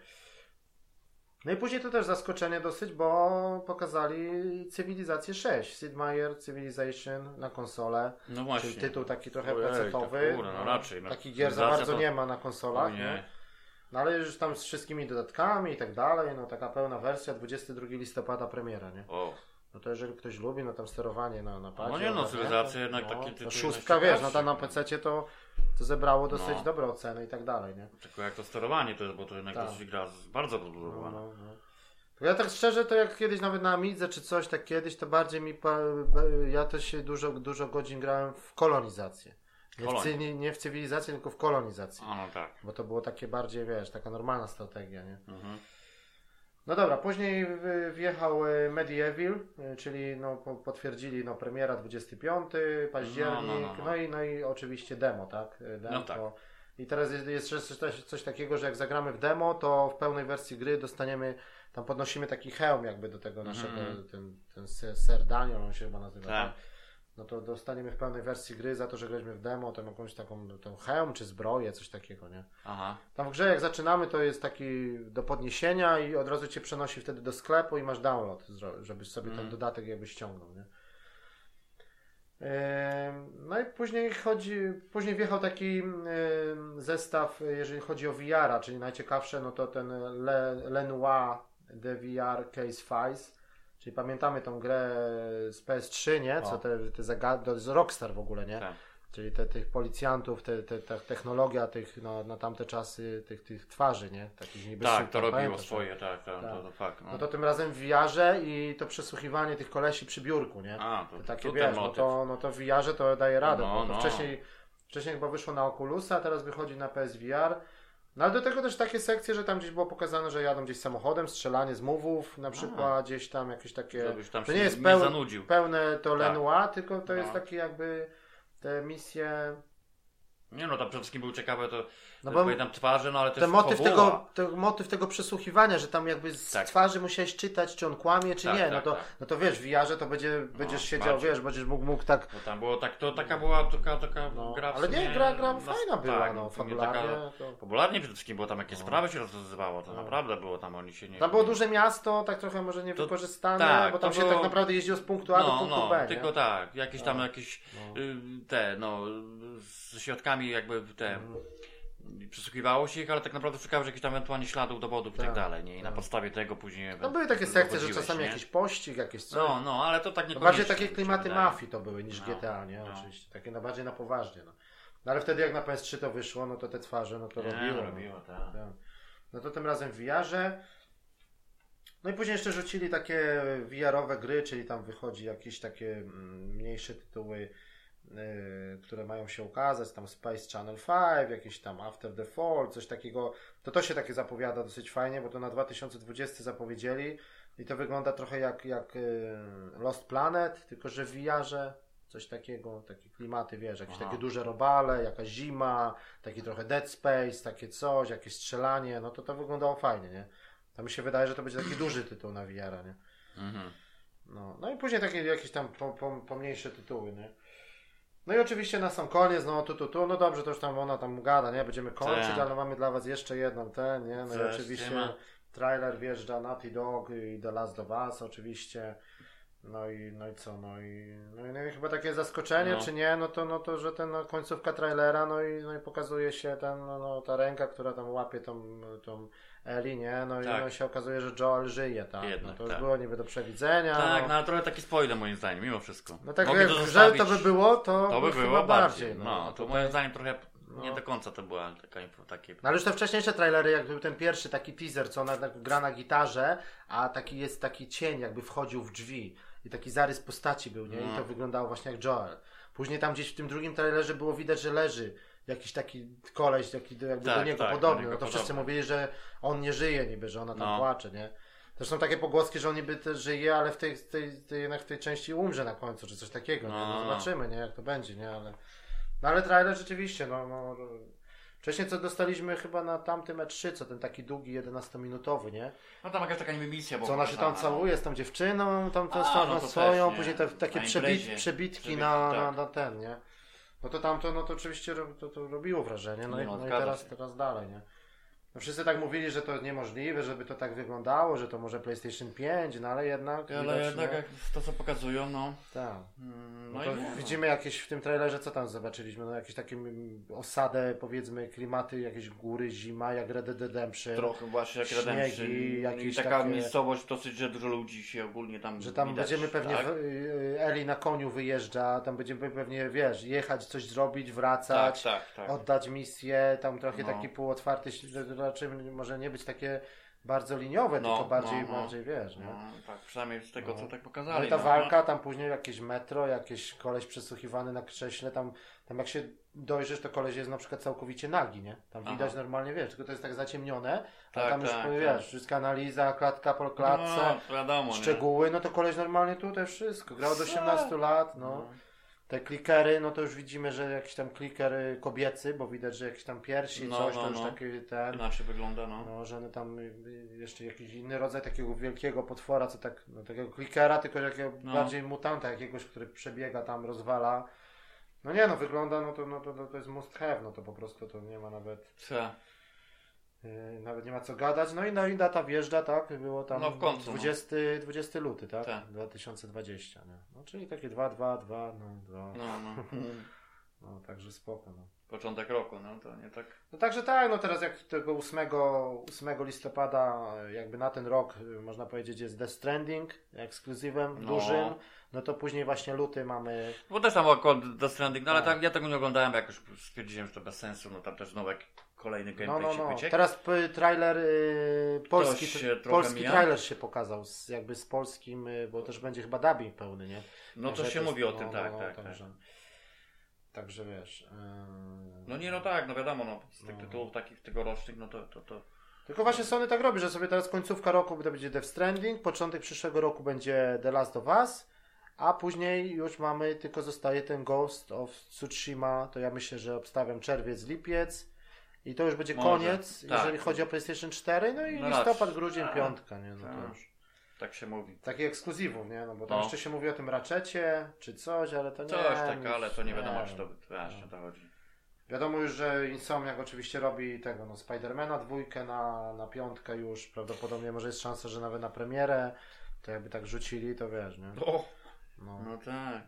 No i później to też zaskoczenie dosyć, bo pokazali Cywilizację sześć, Sid Meier Civilization na konsolę. No właśnie. Czyli tytuł taki trochę pecetowy. No, no raczej. No. Takich gier za bardzo to... nie ma na konsolach, nie. nie? No ale już tam z wszystkimi dodatkami i tak dalej, no taka pełna wersja, dwudziestego drugiego listopada premiera, nie? O. No to jeżeli ktoś lubi, no tam sterowanie na, na padzie. No nie no, Cywilizacja jednak no, taki tytuł. Szóstka, wiesz, no tam na pececie to, to zebrało dosyć no. dobre oceny i tak dalej, nie? Tylko jak to sterowanie to jest, bo to jednak tak. dosyć gra bardzo podbudowana. No, no, no. Ja tak szczerze, to jak kiedyś nawet na Amidze czy coś, tak kiedyś, to bardziej mi, ja też się dużo, dużo godzin grałem w kolonizację. Nie w, cy, nie, nie w cywilizację, tylko w kolonizację. A, no tak. Bo to było takie bardziej, wiesz, taka normalna strategia, nie? Mhm. No dobra, później wjechał Medieval, czyli no, potwierdzili no, premiera dwudziestego piątego październik, no, no, no, no. no, i, no i oczywiście demo, tak? Demo, no tak. I teraz jest, jest jeszcze coś, coś takiego, że jak zagramy w demo, to w pełnej wersji gry dostaniemy, tam podnosimy taki hełm jakby do tego naszego, mm-hmm. ten, ten Ser Daniel, on się chyba nazywa, tak? tak? No to dostaniemy w pełnej wersji gry za to, że graliśmy w demo, tam jakąś taką tą hełm czy zbroję, coś takiego, nie? Aha. Tam w grze jak zaczynamy, to jest taki do podniesienia i od razu cię przenosi wtedy do sklepu i masz download, żebyś sobie mm. ten dodatek jakby ściągnął, nie? Yy, no i później chodzi, później wjechał taki yy, zestaw, jeżeli chodzi o V R a, czyli najciekawsze, no to ten Le, Lenoir The V R Case Files. Czyli pamiętamy tą grę z P S trzy, nie? Co te, te zagady, to jest Rockstar w ogóle, nie? Tak. Czyli te, tych policjantów, te, te, te technologia tych no, na tamte czasy, tych, tych twarzy, nie? Takich niby tak, to robiło pamiętasz, swoje, tak, tak, tak. To, to fakt. No. no to tym razem w V R-ze i to przesłuchiwanie tych kolesi przy biurku, nie? A, to, to takie to wiesz, no to, no to w V R-ze to daje radę, no, bo to no. wcześniej, wcześniej chyba wyszło na Oculusa, a teraz wychodzi na P S V R. No ale do tego też takie sekcje, że tam gdzieś było pokazane, że jadą gdzieś samochodem, strzelanie z mówów, na przykład a, gdzieś tam jakieś takie... Tam to nie jest nie peł... zanudził. pełne to tak. Lenoir, tylko to no. jest takie jakby te misje... Nie no, tam przede wszystkim były ciekawe to, no bo pamiętam twarze, no ale też ten motyw tego, ten motyw tego przesłuchiwania, że tam jakby z tak. twarzy musiałeś czytać, czy on kłamie, czy tak, nie, tak, no, to, tak. no to wiesz, w V R-ze to będzie, no, będziesz siedział, bardziej. wiesz, będziesz mógł, mógł tak... No tam było tak, to taka była taka, taka no, gra w ale sumie, nie, gra, gra no, fajna była, tak, no, fabularnie. Taka, to... Popularnie przede wszystkim, bo tam jakieś no. sprawy się rozwiązywało, to no. naprawdę było tam, oni się nie... Tam było duże miasto, tak trochę może niewykorzystane, tak, bo tam się było... tak naprawdę jeździło z punktu A no, do punktu no, B, tylko nie? tak, jakieś tam no. jakieś no. y, te, no, z środkami jakby te... Mm. Przesłuchiwało się ich, ale tak naprawdę szukało jakichś tam ewentualnie śladów, dowodów tak, i tak dalej, nie? I tak. na podstawie tego później... No były takie sekcje, że czasami nie? jakiś pościg, jakieś coś. No, no, ale to tak nie. Bardziej takie klimaty mafii to były niż no, G T A, nie? No. Oczywiście. Takie na bardziej na poważnie, no. no. Ale wtedy jak na P S trzy to wyszło, no to te twarze, no to nie, robiło. robiło no. tak. no to tym razem w V R-ze. No i później jeszcze rzucili takie V R-owe gry, czyli tam wychodzi jakieś takie mniejsze tytuły, Yy, które mają się ukazać, tam Space Channel pięć, jakieś tam After the Fall, coś takiego, to to się takie zapowiada dosyć fajnie, bo to na dwa tysiące dwudziesty zapowiedzieli i to wygląda trochę jak, jak yy, Lost Planet, tylko że w V R-ze coś takiego, takie klimaty, wiesz, jakieś Aha. takie duże robale, jakaś zima, taki trochę Dead Space, takie coś, jakieś strzelanie, no to to wyglądało fajnie, nie? To mi się wydaje, że to będzie taki duży tytuł na V R-a, nie? Mhm. No, no i później takie jakieś tam po, po, pomniejsze tytuły, nie? No i oczywiście na sam koniec, no tu, tu, tu, no dobrze, to już tam ona tam gada, nie? Będziemy kończyć, ale mamy dla was jeszcze jedną ten, nie? No i oczywiście trailer wjeżdża Naughty Dog i The Last of Us oczywiście. No i, no i co, no i, no i, no i chyba takie zaskoczenie, no. czy nie, no to, no to, że ten no, końcówka trailera, no i, no i pokazuje się ten, no, no ta ręka, która tam łapie tą, tą Ellie, nie? No tak. i no się okazuje, że Joel żyje, tak? Jednak, no to już tak. było niby do przewidzenia. Tak, no, no ale trochę taki spoiler moim zdaniem, mimo wszystko. No tak jak w grze to by było, to, to by chyba było bardziej. bardziej. No, no to, to moim zdaniem trochę nie no. do końca to była taka takie... No ale już te wcześniejsze trailery, jak był ten pierwszy taki teaser, co ona tak gra na gitarze, a taki jest taki cień, jakby wchodził w drzwi i taki zarys postaci był, nie? No. I to wyglądało właśnie jak Joel. Później tam gdzieś w tym drugim trailerze było widać, że leży jakiś taki koleś, taki jakby tak, do niego tak, podobny. Do niego no to podobny. Wszyscy mówili, że on nie żyje niby, że ona tam no. płacze, nie? Też są takie pogłoski, że on niby też żyje, ale w tej, tej, tej, jednak w tej części umrze na końcu, czy coś takiego. No. Nie? No zobaczymy, nie? Jak to będzie, nie? Ale, no ale trailer rzeczywiście, no, no wcześniej co dostaliśmy chyba na tamtym E trzy, co ten taki długi, jedenastominutowy, nie? No tam jakaś taka misja była. Co ona się tam całuje z tą dziewczyną, tam to stawia no swoją, też, później te takie przebit, przebitki, przebitki na, tak. na, na ten, nie? No to tamto, no to oczywiście to, to robiło wrażenie, no, no, i, no i teraz, teraz dalej, nie? No wszyscy tak mówili, że to niemożliwe, żeby to tak wyglądało, że to może PlayStation pięć, no ale jednak... Ale widać, jednak jak to co pokazują, no... Tak. No, no to nie, widzimy no. jakieś w tym trailerze, co tam zobaczyliśmy, no jakieś takie osadę, powiedzmy, klimaty, jakieś góry, zima, jak Red Dead Redemption. Trochę właśnie jak Redemption. I taka takie... miejscowość dosyć, że dużo ludzi się ogólnie tam Że tam widać, będziemy pewnie, tak? w, Ellie na koniu wyjeżdża, tam będziemy pewnie, wiesz, jechać, coś zrobić, wracać, tak, tak, tak. oddać misję, tam trochę no. taki półotwarty, raczej może nie być takie bardzo liniowe, no, tylko bardziej, no, no. bardziej wiesz, nie? No, tak, przynajmniej z tego, no. co tak pokazali. No i ta no, walka, no. tam później jakieś metro, jakiś koleś przesłuchiwany na krześle, tam, tam jak się dojrzysz, to koleś jest na przykład całkowicie nagi, nie? Tam Aha. widać normalnie, wiesz, tylko to jest tak zaciemnione, tak, a tam tak, już, tak. wiesz, wszystka analiza, klatka po klatce, no, wiadomo, szczegóły, nie? no to koleś normalnie tutaj wszystko, grał do osiemnastu lat, no. no. Te klikery, no to już widzimy, że jakiś tam kliker kobiecy, bo widać, że jakiś tam piersi, no, coś, no, to już no. taki ten... Inaczej wygląda, no. No, że tam jeszcze jakiś inny rodzaj takiego wielkiego potwora, co tak, no takiego klikera, tylko takiego no. bardziej mutanta jakiegoś, który przebiega tam, rozwala. No nie no, wygląda, no to, no to, to jest must have, no to po prostu to nie ma nawet... Co? Yy, nawet nie ma co gadać. No i, no i data wjeżdża, tak? Było tam no w końcu, dwudziesty, no. dwudziesty luty, tak? tak. dwa tysiące dwudziesty, nie? No czyli takie dwa, dwa, dwa, no dwa. No, no. No także spoko, no. Początek roku, no to nie tak. No także tak, no teraz jak tego ósmego listopada jakby na ten rok można powiedzieć jest Death Stranding ekskluzywem no. dużym, no to później właśnie luty mamy... Bo też tam akurat Death Stranding, no ale tak, ja tego nie oglądałem, jak już stwierdziłem, że to bez sensu, no tam też nowe kolejny gameplay no, no, się no. wyciekł. Teraz p- trailer y, polski, t- polski trailer się pokazał z, jakby z polskim, y, bo też będzie chyba dubbing pełny, nie? No to się mówi o tym, no, tak, no, tak, także, tak. Także wiesz... Yy... No nie, no tak, no wiadomo, no z tych no. tytułów takich tegorocznych, no to, to, to... Tylko właśnie Sony tak robi, że sobie teraz końcówka roku to będzie Death Stranding, początek przyszłego roku będzie The Last of Us, a później już mamy, tylko zostaje ten Ghost of Tsushima, to ja myślę, że obstawiam czerwiec, lipiec i to już będzie Może. koniec, tak. jeżeli chodzi o PlayStation cztery, no i no listopad, grudzień, tak. piątka, nie? No to już... Tak się mówi. Takich ekskluzywów, nie? No bo tam no. jeszcze się mówi o tym Ratchetie, czy coś, ale to nie... Coś tak, ale to nie wiadomo, nie, czy to właśnie to chodzi. Wiadomo już, że Insomniac oczywiście robi tego, no Spidermana dwójkę na, na piątkę już, prawdopodobnie może jest szansa, że nawet na premierę, to jakby tak rzucili, to wiesz, nie? O, no. no tak.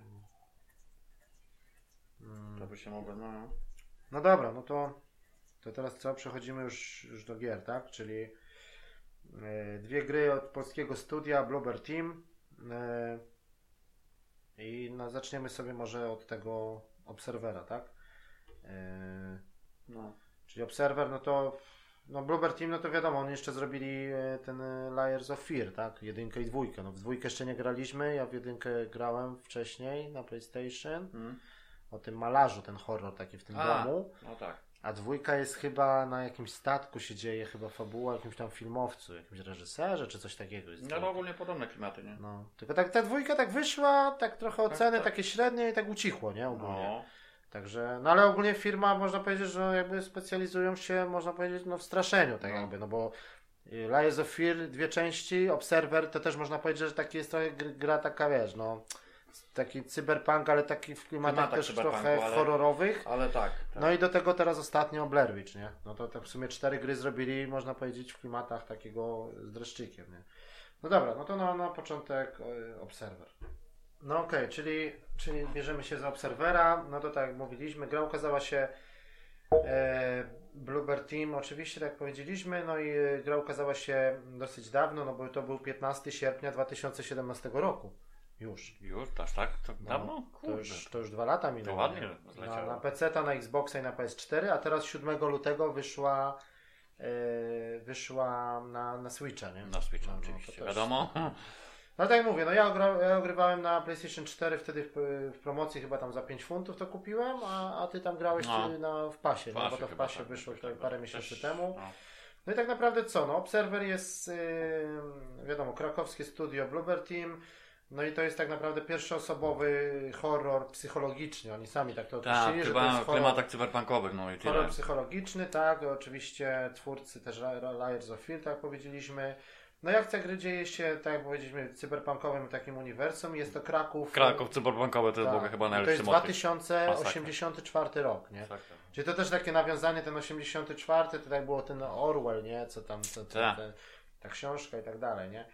Hmm. To by się mogło, no. No dobra, no to, to teraz co? Przechodzimy już, już do gier, tak? Czyli yy, dwie gry od polskiego studia, Bloober Team. Yy, I no, zaczniemy sobie może od tego Observera, tak? Yy, no. Czyli Observer, no to no Bloober Team, no to wiadomo, oni jeszcze zrobili ten Layers of Fear, tak? Jedynkę i dwójkę. No w dwójkę jeszcze nie graliśmy, ja w jedynkę grałem wcześniej na PlayStation. Hmm. O tym malarzu, ten horror taki w tym A, domu. No tak. A dwójka jest chyba na jakimś statku się dzieje, chyba fabuła, jakimś tam filmowcu, jakimś reżyserze, czy coś takiego jest. No, no ogólnie podobne klimaty, nie? No. Tylko tak ta dwójka tak wyszła, tak trochę oceny tak, tak. takie średnie i tak ucichło, nie? Ogólnie. No. Także, no ale ogólnie firma, można powiedzieć, że jakby specjalizują się, można powiedzieć, no w straszeniu, tak no. jakby, no bo Layers of Fear, dwie części, Observer, to też można powiedzieć, że taki jest trochę gra taka, wiesz, no taki cyberpunk, ale taki w klimatach też trochę ale, horrorowych. Ale tak, tak. No i do tego teraz ostatnio Blair Witch, nie? No to tak w sumie cztery gry zrobili, można powiedzieć, w klimatach takiego z dreszczykiem, nie? No dobra, no to na, na początek y, Observer. No okej, okay, czyli, czyli bierzemy się za Observera, no to tak jak mówiliśmy, gra ukazała się E, Bluebird Team oczywiście, tak jak powiedzieliśmy, no i gra ukazała się dosyć dawno, no bo to był piętnastego sierpnia dwa tysiące siedemnastego roku. Już. Już, aż tak? To no, dawno? To już, to już dwa lata minęło. To ładnie na, na P C, na Xboxa i na P S cztery, a teraz siódmego lutego wyszła yy, wyszła na, na Switcha, nie? Na Switcha, no, oczywiście, no, wiadomo. No tak jak mówię, no ja, ogra, ja ogrywałem na PlayStation cztery wtedy w, w promocji chyba tam za pięć funtów to kupiłem, a, a ty tam grałeś no. na, w pasie, w pasie, no, bo to w pasie tak, wyszło tak, parę miesięcy też, temu. No. no i tak naprawdę co, no Observer jest yy, wiadomo, krakowskie studio Bluebird Team, no i to jest tak naprawdę pierwszoosobowy horror psychologiczny, oni sami tak to określili, tak, że to jest horror, klimatach cyberpunkowych, no i tyle. Horror psychologiczny, tak, oczywiście twórcy też Layers of Fear, tak jak powiedzieliśmy. No i akcja gry dzieje się, tak jak powiedzieliśmy, w cyberpunkowym takim uniwersum. Jest to Kraków. Kraków cyberpunkowy to jest tak, chyba najlepszy. To jest dwa tysiące osiemdziesiąty czwarty rok, nie? Tak, tak. Czyli to też takie nawiązanie, ten osiemdziesiąty czwarty, to tak było ten Orwell, nie? Co tam, co, co, tak. Te, ta książka i tak dalej, nie?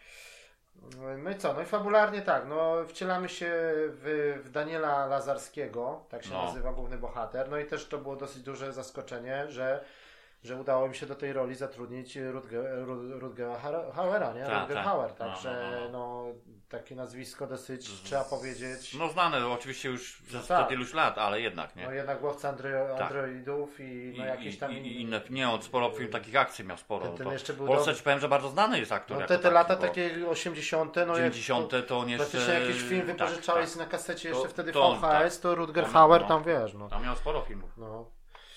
No i co? No i fabularnie tak, no wcielamy się w, w Daniela Lazarskiego, tak się no. nazywa główny bohater. No i też to było dosyć duże zaskoczenie, że że udało mi się do tej roli zatrudnić Rutgera Hauera, nie? Ta, Rutger ta. Hauer, także no, no, no. no takie nazwisko dosyć, Z, trzeba powiedzieć. No znane oczywiście już no, za tak. iluś lat, ale jednak, nie? No jednak głowca andro, tak. androidów i no, I, jakieś tam... I, i inne, nie, on sporo film takich akcji miał sporo. Ten, ten to jeszcze był w Polsce do... ci powiem, że bardzo znany jest aktor. No te, te taki, lata takie osiemdziesiąte no dziewięćdziesiąte to on jeszcze... Praktycznie jakiś film wypożyczałeś tak, tak. na kasecie jeszcze to, wtedy to V H S, tak. to Rutger Hauer tam wiesz, no. Tam miał sporo filmów. No.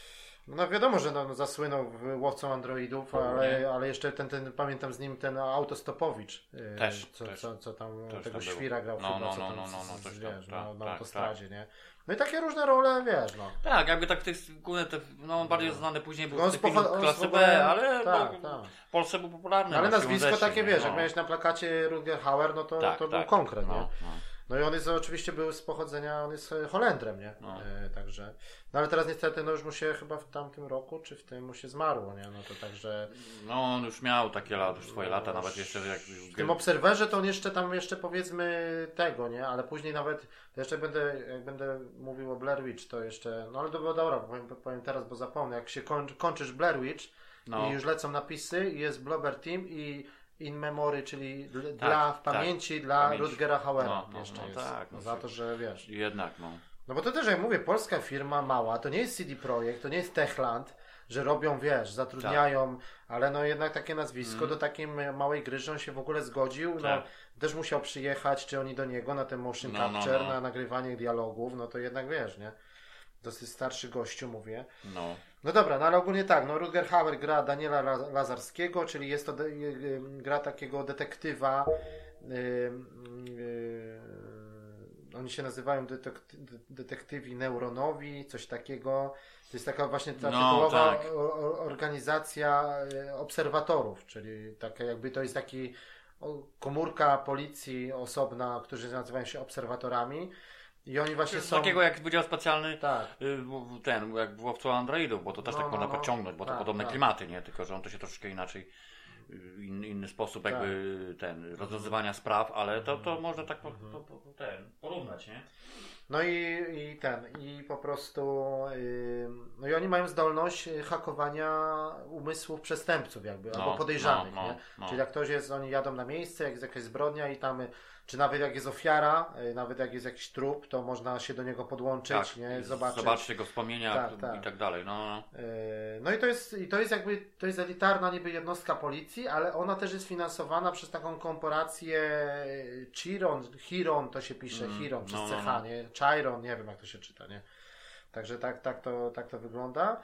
No wiadomo, że no, zasłynął łowcą androidów, ale, ale jeszcze ten, ten, pamiętam z nim ten Autostopowicz, też, co, też, co, co tam też tego tam świra grał no, chyba, no, co no, tam, no, no, no, z, coś wiesz, tam, na, tak, na tak, autostradzie, tak. nie? No i takie różne role, wiesz, no. Tak, jakby tak tych główne, te, no on bardziej znany później był no, w pocho- klasy B, ale tak, no, tak. w Polsce był popularny. Ale nazwisko rzeczy, takie, wiesz, no. jak miałeś na plakacie Rutger Hauer, no to, tak, to tak, był konkret, no, nie? No. No i on jest oczywiście był z pochodzenia, on jest Holendrem, nie? No. E, także. No ale teraz niestety no już mu się chyba w tamtym roku, czy w tym mu się zmarło, nie? No to także. No on już miał takie lata, już swoje no, lata, nawet jeszcze jak. W tym Obserwerze to on jeszcze tam jeszcze powiedzmy tego, nie? Ale później nawet to jeszcze będę, jak będę mówił o Blair Witch, to jeszcze. No ale to było dobra, powiem, powiem teraz, bo zapomnę. Jak się kończy, kończysz Blair Witch no. i już lecą napisy, i jest Bluebird Team i in memory, czyli tak, dla w pamięci tak, dla pamięci. Rutgera Hauera no, no, jeszcze no, jest. Tak, no, za to, że wiesz. Jednak, no. No bo to też, jak mówię, polska firma mała, to nie jest C D Projekt, to nie jest Techland, że robią, wiesz, zatrudniają, tak. ale no jednak takie nazwisko mm. do takiej małej gry, że on się w ogóle zgodził, tak. no też musiał przyjechać, czy oni do niego na ten motion no, capture, no, no. na nagrywanie dialogów, no to jednak wiesz, nie? Dosyć starszy gościu, mówię. No. No dobra, no ale ogólnie tak, no Rutger Hauer gra Daniela Lazarskiego, czyli jest to de- gra takiego detektywa. Yy, yy, oni się nazywają detek- detektywi neuronowi, coś takiego. To jest taka właśnie ta no, tytułowa tak. o, organizacja obserwatorów, czyli taka jakby to jest taki komórka policji osobna, którzy nazywają się obserwatorami. I oni właśnie są... Takiego jak Wydział Specjalny, tak. ten, jak w Łowcu Androidów, bo to też no, tak można no, podciągnąć, bo tak, to podobne tak. klimaty, nie? Tylko że on to się troszeczkę inaczej, in, inny sposób tak. jakby ten, rozwiązywania spraw, ale to, to można tak po, po, po, ten, porównać, nie? No i, i ten, i po prostu, yy, no i oni mają zdolność hakowania umysłów przestępców jakby, no, albo podejrzanych, no, no, nie? No. Czyli jak ktoś jest, oni jadą na miejsce, jak jest jakaś zbrodnia i tam, czy nawet jak jest ofiara, yy, nawet jak jest jakiś trup, to można się do niego podłączyć, tak, nie? Zobaczyć. Zobaczyć jego wspomnienia tak, tak. i tak dalej, no. Yy, no i to jest, i to jest jakby, to jest elitarna niby jednostka policji, ale ona też jest finansowana przez taką korporację Chiron, Chiron to się pisze, mm, Chiron przez no, C H, no, no. nie? Chiron, nie wiem jak to się czyta, nie? Także tak, tak, to, tak to wygląda.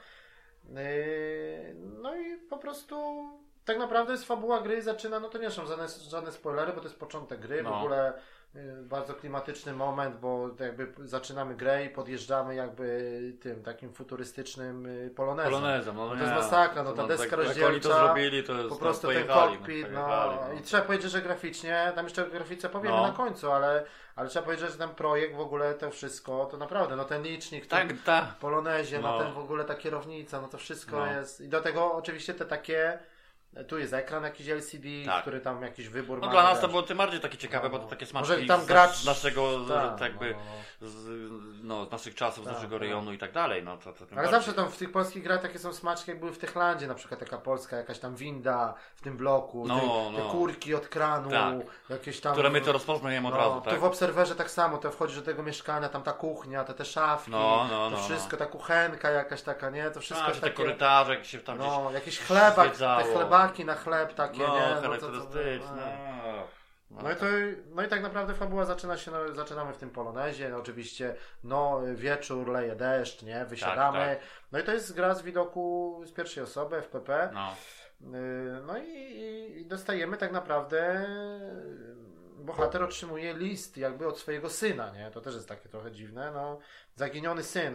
Yy, no i po prostu tak naprawdę jest fabuła gry, zaczyna, no to nie są żadne, żadne spoilery, bo to jest początek gry, no. w ogóle yy, bardzo klimatyczny moment, bo jakby zaczynamy grę i podjeżdżamy jakby tym takim futurystycznym yy, polonezem. Polonezem, no, no nie, to jest masakra, no ta no, deska tak, rozdzielcza, jak oni to zrobili, to jest, po prostu no, ten cockpit, no, no i trzeba powiedzieć, że graficznie, tam jeszcze o grafice powiemy no. na końcu, ale, ale trzeba powiedzieć, że ten projekt w ogóle, to wszystko, to naprawdę, no ten licznik, tak, ten ta. polonezie, no. no ten w ogóle ta kierownica, no to wszystko no. jest, i do tego oczywiście te takie tu jest ekran jakiś L C D, tak. który tam jakiś wybór no ma. Dla nas to było tym bardziej takie ciekawe, no, bo to takie smaczki tam gracz... z naszego, tak, tak jakby, no, z, no, z naszych czasów, tak, z naszego tak. rejonu i tak dalej. No, to, to tym Ale bardziej... zawsze tam w tych polskich grach takie są smaczki, jak były w Techlandzie, na przykład taka polska jakaś tam winda w tym bloku, no, te, no. te kurki od kranu, tak. jakieś tam... Które my to rozpoznajemy od no, razu, tak? To w Obserwerze tak samo, to wchodzisz do tego mieszkania, tam ta kuchnia, te, te szafki, no, no, to no, wszystko, ta kuchenka jakaś taka, nie? To wszystko A, jest te takie... korytarze, jak się tam no, gdzieś jakiś chlebak, te chlebaki na chleb takie, no, nie? charakterystyczne. No, no, i to, no i tak naprawdę fabuła zaczyna się, no, zaczynamy w tym Polonezie, no oczywiście, no wieczór, leje deszcz, nie? Wysiadamy. Tak, tak. No i to jest gra z widoku z pierwszej osoby, F P P. No, no i, i dostajemy tak naprawdę, bohater otrzymuje list jakby od swojego syna, nie? To też jest takie trochę dziwne, no. Zaginiony syn,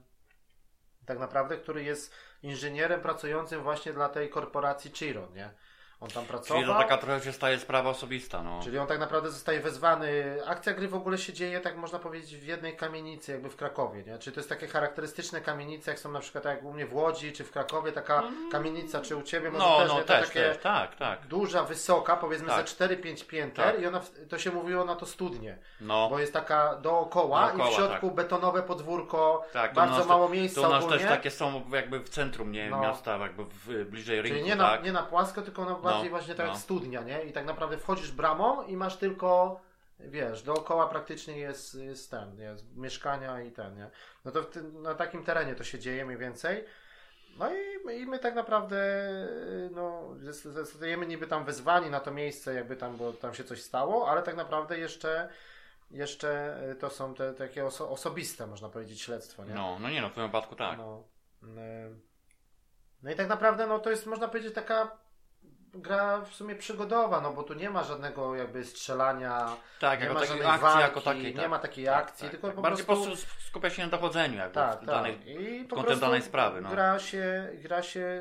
tak naprawdę, który jest inżynierem pracującym właśnie dla tej korporacji Chiron, nie? On tam pracował. Czyli to taka trochę się staje sprawa osobista, no. Czyli on tak naprawdę zostaje wezwany. Akcja gry w ogóle się dzieje, tak można powiedzieć, w jednej kamienicy, jakby w Krakowie, nie? Czyli to jest takie charakterystyczne kamienice, jak są na przykład jak u mnie w Łodzi, czy w Krakowie, taka mm. kamienica, czy u Ciebie, może no, też, no, nie? To też, takie też, tak, tak. duża, wysoka, powiedzmy tak. za cztery pięć pięter tak. i ona, to się mówiło na to studnie, no. bo jest taka dookoła, dookoła i w środku tak. betonowe podwórko, tak, bardzo mało miejsca to u nas ogólnie. też takie są jakby w centrum, nie? No. Miasta, jakby w, bliżej rynku, czyli nie, tak? na, nie na płasko, tylko na bardziej no. właśnie tak no. jak studnia, nie? I tak naprawdę wchodzisz bramą i masz tylko, wiesz, dookoła praktycznie jest, jest ten, jest mieszkania i ten, nie? No to w tym, na takim terenie to się dzieje mniej więcej. No i, i my tak naprawdę, no, zostajemy niby tam wezwani na to miejsce, jakby tam, bo tam się coś stało, ale tak naprawdę jeszcze, jeszcze to są te takie oso, osobiste, można powiedzieć, śledztwo, nie? No, no nie no, w tym wypadku tak. No, no i tak naprawdę, no to jest, można powiedzieć, taka gra w sumie przygodowa, no bo tu nie ma żadnego jakby strzelania, tak, nie jako ma takiej żadnej akcji, walki, jako takiej, nie tak, ma takiej tak, akcji, tak, tylko tak. po bardziej prostu... po prostu skupia się na dochodzeniu jakby tak, w danej, tak. I po kątem danej prostu sprawy. No. Gra się, gra się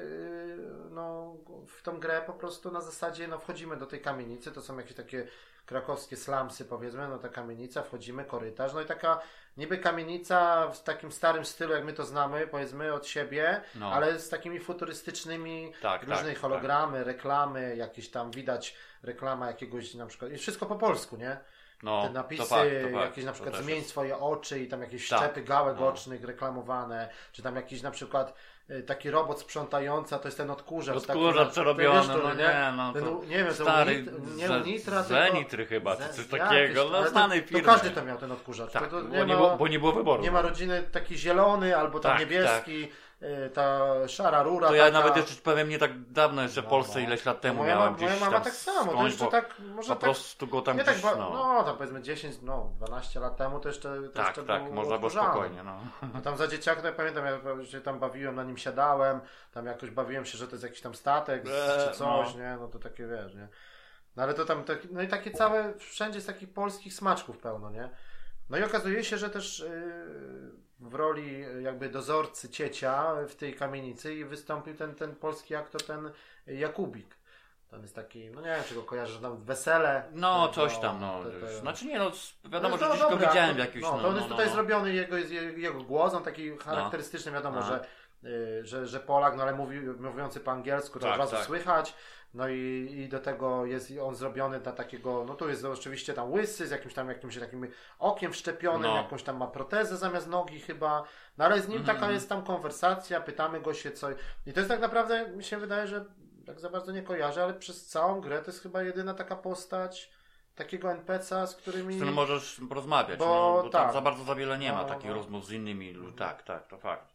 no, w tą grę po prostu na zasadzie, no wchodzimy do tej kamienicy, to są jakieś takie krakowskie slumsy, powiedzmy, no ta kamienica, wchodzimy, korytarz, no i taka niby kamienica w takim starym stylu, jak my to znamy, powiedzmy, od siebie, no. ale z takimi futurystycznymi, tak, różne tak, hologramy, tak. reklamy, jakieś tam widać reklama jakiegoś na przykład, i wszystko po polsku, nie? No, te napisy, to fakt, to fakt, jakieś na przykład zmień jest. swoje oczy i tam jakieś tak, szczepy gałek no. ocznych reklamowane, czy tam jakiś na przykład taki robot sprzątający, to jest ten odkurzacz. Odkurzacz przerobiony, no nie, no ten, to nie wiem, stary, to nie Unitra, Zenitry chyba, czy coś takiego, no znanej firmy. To każdy to miał ten odkurzacz. Tak, to nie nie bo, ma, nie było, bo nie było wyboru. Nie ma rodziny taki zielony, albo tam tak, niebieski. Tak. Ta szara rura. To ja taka... nawet jeszcze powiem nie tak dawno, jeszcze w no, Polsce ileś lat temu moja, miałem gdzieś moja mama tam tak samo, to jeszcze tak, może po tak, prostu go tam nie gdzieś, tak, no. no tam powiedzmy dziesięć, no dwanaście lat temu to jeszcze to tak, jeszcze tak, był można było spokojnie, no. A tam za dzieciaka to ja pamiętam, ja się tam bawiłem, na nim siadałem, tam jakoś bawiłem się, że to jest jakiś tam statek eee, czy coś, no. nie, no to takie wiesz, nie. No ale to tam, tak, no i takie całe, wszędzie z takich polskich smaczków pełno, nie. No i okazuje się, że też yy, w roli jakby dozorcy ciecia w tej kamienicy i wystąpił ten, ten polski aktor, ten Jakubik. Tam jest taki, no nie wiem, czy go kojarzę, że tam wesele. No, coś tam, no. Te, te... Znaczy nie, no wiadomo, no, że gdzieś go widziałem w jakimś... No, to no, on jest no, tutaj no. zrobiony, jego, jego głos, on taki charakterystyczny, wiadomo, że, y, że, że Polak, no ale mówi, mówiący po angielsku, to tak, od razu tak. słychać. No i, i do tego jest on zrobiony dla takiego, no tu jest oczywiście tam łysy z jakimś tam jakimś takim okiem wszczepionym, no. jakąś tam ma protezę zamiast nogi chyba, no ale z nim mm. taka jest tam konwersacja, pytamy go się co i to jest tak naprawdę, mi się wydaje, że tak za bardzo nie kojarzę, ale przez całą grę to jest chyba jedyna taka postać takiego en pe ce a, z którymi... Z którym możesz porozmawiać, bo, no, bo tak. tam za bardzo za wiele nie ma no, takich no. rozmów z innymi, mm. tak, tak, to fakt.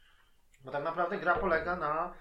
Bo tak naprawdę gra polega na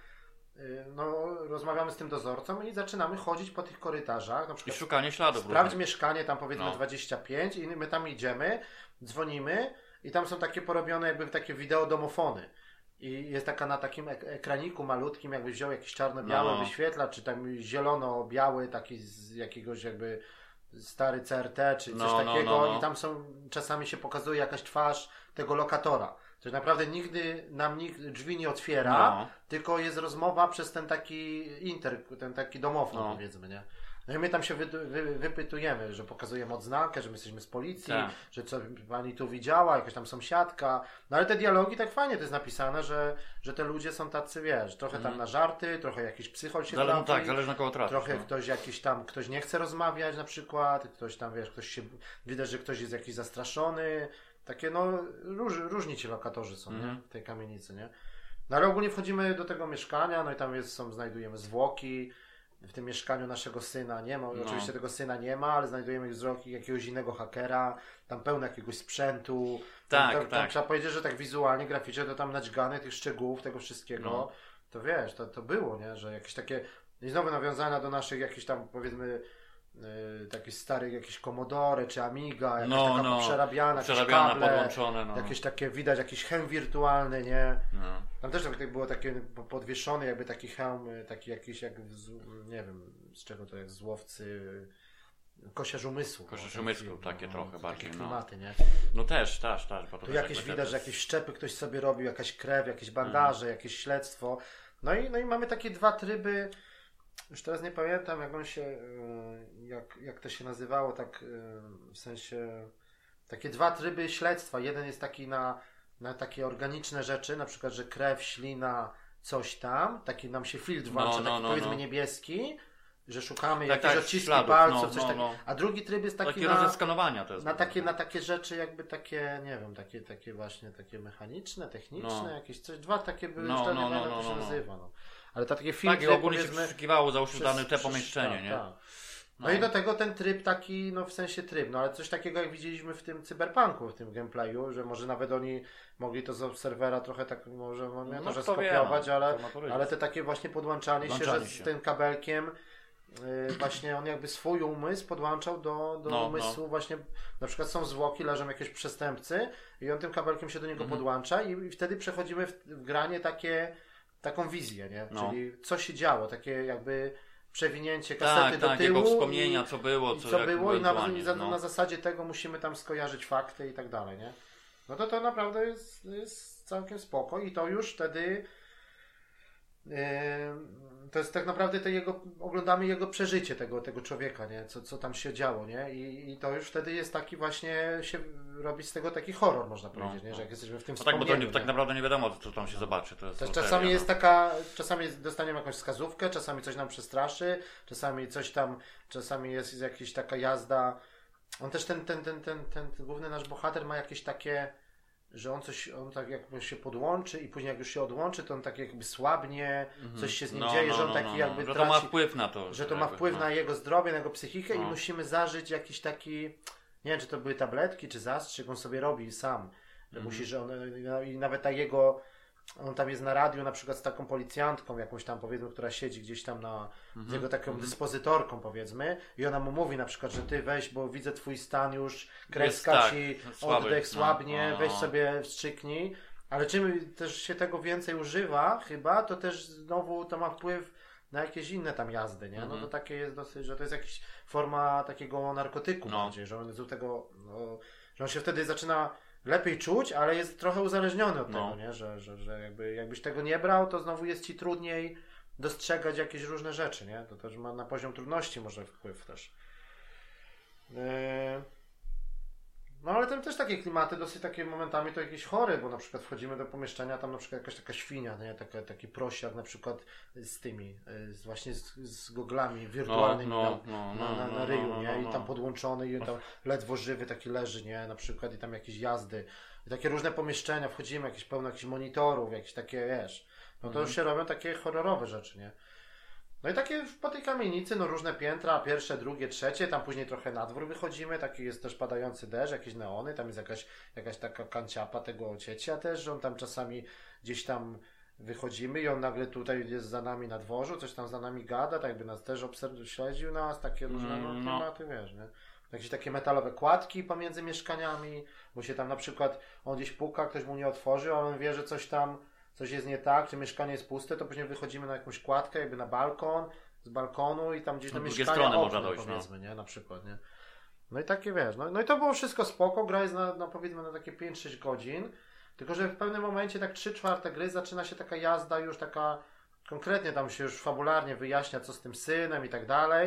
no, rozmawiamy z tym dozorcą i zaczynamy chodzić po tych korytarzach. Na przykład i szukanie śladów. Sprawdź różnych. Mieszkanie tam powiedzmy no. dwadzieścia pięć i my tam idziemy, dzwonimy i tam są takie porobione jakby takie wideodomofony. I jest taka na takim ek- ekraniku malutkim, jakby wziął jakiś czarno-biały no. wyświetlacz, czy tam zielono-biały, taki z jakiegoś jakby stary C R T, czy coś no, takiego no, no, no. i tam są, czasami się pokazuje jakaś twarz tego lokatora. To naprawdę nigdy nam nikt drzwi nie otwiera, no. tylko jest rozmowa przez ten taki inter, ten taki domofon no. powiedzmy, nie? No i my tam się wy, wy, wypytujemy, że pokazujemy odznakę, że my jesteśmy z policji, tak. że co pani tu widziała, jakaś tam sąsiadka. No ale te dialogi tak fajnie to jest napisane, że, że te ludzie są tacy, wiesz, trochę mm. tam na żarty, trochę jakiś psychol się trafi. No tak, zależy na kogo trafisz. Trochę no. ktoś jakiś tam, ktoś nie chce rozmawiać na przykład, ktoś tam, wiesz, ktoś się, widać, że ktoś jest jakiś zastraszony. Takie no, róż, różni ci lokatorzy są, mm. nie? W tej kamienicy, nie? No ale ogólnie wchodzimy do tego mieszkania, no i tam jest, są, znajdujemy zwłoki. W tym mieszkaniu naszego syna nie ma, no. Oczywiście tego syna nie ma, ale znajdujemy zwłoki jakiegoś innego hakera, tam pełno jakiegoś sprzętu. Tak, tam, tam, tak. Tam trzeba powiedzieć, że tak wizualnie, graficznie to tam naćgane tych szczegółów, tego wszystkiego, no. to wiesz, to, to było, nie? Że jakieś takie, i znowu nawiązania do naszych jakichś tam, powiedzmy, Yy, takie stare jakieś Commodore czy Amiga, jakaś no, taka no. przerabiana, przerabiana jakieś kable, podłączone, no. jakieś takie, widać jakiś hełm wirtualny, nie? No. Tam też tak było takie podwieszony jakby taki hełm, taki jakiś jak, z, nie wiem z czego to jak z łowcy, kosiarz umysłu. Kosiarz umysłu, takie no, trochę bardziej. Takie klimaty, no. nie? No też, też, też. Bo to tu jakieś widać, jest... że jakieś szczepy ktoś sobie robił, jakaś krew, jakieś bandaże, mm. jakieś śledztwo. No i, no i mamy takie dwa tryby. Już teraz nie pamiętam, jak on się, jak, jak to się nazywało, tak w sensie, takie dwa tryby śledztwa. Jeden jest taki na, na takie organiczne rzeczy, na przykład, że krew, ślina, coś tam, taki nam się filtr włącza, no, no, taki no, powiedzmy no. niebieski, że szukamy tak, jakichś tak, odciski śladów, palców, no, coś no, takiego. No. A drugi tryb jest taki, taki na, skanowania to jest na, takie, na takie rzeczy jakby takie, nie wiem, takie, takie właśnie takie mechaniczne, techniczne, no. jakieś coś, dwa takie były, no, no, no, no, to się no, nazywa. No. Ale to takie filtry, tak, ogólnie się przeszukiwało za dane te pomieszczenie, tak, nie? Tak. No, no i do tego ten tryb taki, no w sensie tryb, no ale coś takiego jak widzieliśmy w tym cyberpunku, w tym gameplayu, że może nawet oni mogli to z serwera trochę tak, może nie no, to, że skopiować, wie, no, ale, ale te takie właśnie podłączanie, podłączanie się, że się. z tym kabelkiem yy, właśnie on jakby swój umysł podłączał do, do no, umysłu no. właśnie, na przykład są zwłoki, leżą jakieś przestępcy i on tym kabelkiem się do niego mhm. podłącza i, i wtedy przechodzimy w, w granie takie taką wizję, nie? No. Czyli co się działo, takie jakby przewinięcie kasety tak, do tak, tyłu. Jego wspomnienia, co było, co, co było i na, i za, no. na zasadzie tego musimy tam skojarzyć fakty i tak dalej, nie? No to to naprawdę jest, jest całkiem spoko i to już wtedy yy, to jest tak naprawdę to jego, oglądamy jego przeżycie tego, tego człowieka, nie? Co, co tam się działo, nie? I, i to już wtedy jest taki właśnie, się robi z tego taki horror, można powiedzieć, no, nie? Że jak jesteśmy w tym no tak, bo to nie, tak naprawdę nie wiadomo, co tam się zobaczy. To jest Też czasami seria, jest no. taka, czasami dostaniemy jakąś wskazówkę, czasami coś nam przestraszy, czasami coś tam, czasami jest, jest jakaś taka jazda. On też ten, ten, ten, ten, ten, ten główny nasz bohater ma jakieś takie, że on coś, on tak jakby się podłączy i później jak już się odłączy, to on tak jakby słabnie, mm-hmm. coś się z nim no, dzieje, no, że on no, taki no, no. jakby że traci, to ma wpływ na to. Że to ma jakby, wpływ no. na jego zdrowie, na jego psychikę no. i musimy zażyć jakiś taki, nie wiem czy to były tabletki, czy zastrzyk, on sobie robi sam, że mm-hmm. musi, że on, no, i nawet ta jego, on tam jest na radiu na przykład z taką policjantką jakąś tam powiedzmy, która siedzi gdzieś tam na, mm-hmm. z jego taką mm-hmm. dyspozytorką powiedzmy i ona mu mówi na przykład, że ty weź, bo widzę twój stan już, kreska tak, ci, słaby. oddech słabnie, no, weź sobie wstrzyknij, ale czym też się tego więcej używa chyba, to też znowu to ma wpływ na jakieś inne tam jazdy, nie? No mm-hmm. to takie jest dosyć, że to jest jakaś forma takiego narkotyku no. bardziej, że on jest do tego, no, że on się wtedy zaczyna lepiej czuć, ale jest trochę uzależniony od no. tego, nie? Że, że, że jakby, jakbyś tego nie brał, to znowu jest ci trudniej dostrzegać jakieś różne rzeczy, nie? To też ma na poziom trudności może wpływ też. Yy... No ale tam też takie klimaty, dosyć takie momentami to jakieś chore, bo na przykład wchodzimy do pomieszczenia, tam na przykład jakaś taka świnia, nie? Taka, taki prosiak na przykład z tymi, z, właśnie z, z goglami wirtualnymi no, no, no, na, na, na, na ryju, no, nie? I tam podłączony i tam ledwo żywy taki leży, nie? Na przykład i tam jakieś jazdy. I takie różne pomieszczenia, wchodzimy, jakieś pełno jakichś monitorów, jakieś takie, wiesz, no to mhm. już się robią takie horrorowe rzeczy, nie? No i takie po tej kamienicy, no różne piętra, pierwsze, drugie, trzecie, tam później trochę na dwór wychodzimy, taki jest też padający deszcz, jakieś neony, tam jest jakaś, jakaś taka kanciapa tego ciecia też, że on tam czasami gdzieś tam wychodzimy i on nagle tutaj jest za nami na dworzu, coś tam za nami gada, tak jakby nas też obserwują, śledził nas, takie różne no, no. klimaty, wiesz, nie? Jakieś takie metalowe kładki pomiędzy mieszkaniami, bo się tam na przykład on gdzieś puka, ktoś mu nie otworzy, a on wie, że coś tam coś jest nie tak, czy mieszkanie jest puste, to później wychodzimy na jakąś kładkę, jakby na balkon, z balkonu i tam gdzieś na mieszkanie okno, dojść, powiedzmy, no. nie, na przykład, nie. No i takie, wiesz, no, no i to było wszystko spoko, gra jest na, na powiedzmy na takie pięć sześć godzin, tylko że w pewnym momencie tak trzy czwarte gry zaczyna się taka jazda już taka, konkretnie tam się już fabularnie wyjaśnia, co z tym synem i tak dalej,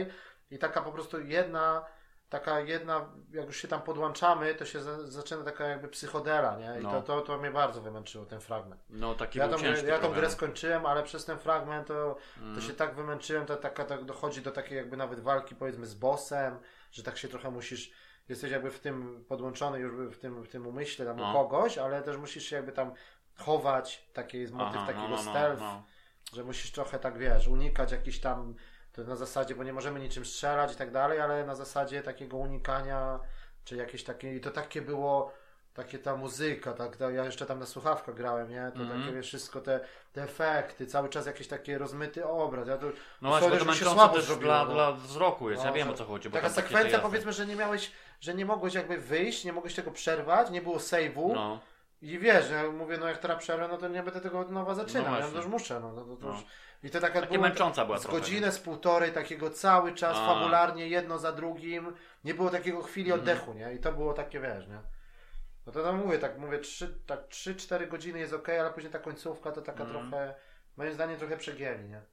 i taka po prostu jedna, taka jedna, jak już się tam podłączamy, to się za, zaczyna taka jakby psychodela, nie? I no. to, to, to mnie bardzo wymęczyło, ten fragment. No taki ja był tą, ciężki Ja tą problem. grę skończyłem, ale przez ten fragment to, mm. to się tak wymęczyłem, to taka, tak dochodzi do takiej jakby nawet walki powiedzmy z bossem, że tak się trochę musisz, jesteś jakby w tym podłączony już w tym, w tym umyśle tam no. u kogoś, ale też musisz się jakby tam chować, taki jest motyw Aha, takiego no, no, stealth, no, no. że musisz trochę tak, wiesz, unikać jakiś tam, to na zasadzie, bo nie możemy niczym strzelać i tak dalej, ale na zasadzie takiego unikania, czy jakieś takie, i to takie było, takie ta muzyka, tak, ta, ja jeszcze tam na słuchawkach grałem, nie, to mm-hmm. takie, wiesz, wszystko te, te efekty, cały czas jakiś taki rozmyty obraz, ja to, no właśnie, bo to męczące też zrobiło, dla, no. dla wzroku jest, no, ja wiem o co chodzi. Bo taka sekwencja, powiedzmy, że nie miałeś, że nie mogłeś jakby wyjść, nie mogłeś tego przerwać, nie było save'u, no. I wiesz, ja mówię, no jak teraz przerwę, no to nie będę tego od nowa zaczynał, no ja już muszę, no, no, to, to no. już... I to taka Takie męcząca była z trochę, godzinę, nie? z półtorej, takiego cały czas, A. fabularnie, jedno za drugim, nie było takiego chwili mm. oddechu, nie? I to było takie, wiesz, nie? No to tam mówię, tak mówię, trzy cztery godziny jest okej, ale później ta końcówka to taka mm. trochę, moim zdaniem trochę przegięli, nie?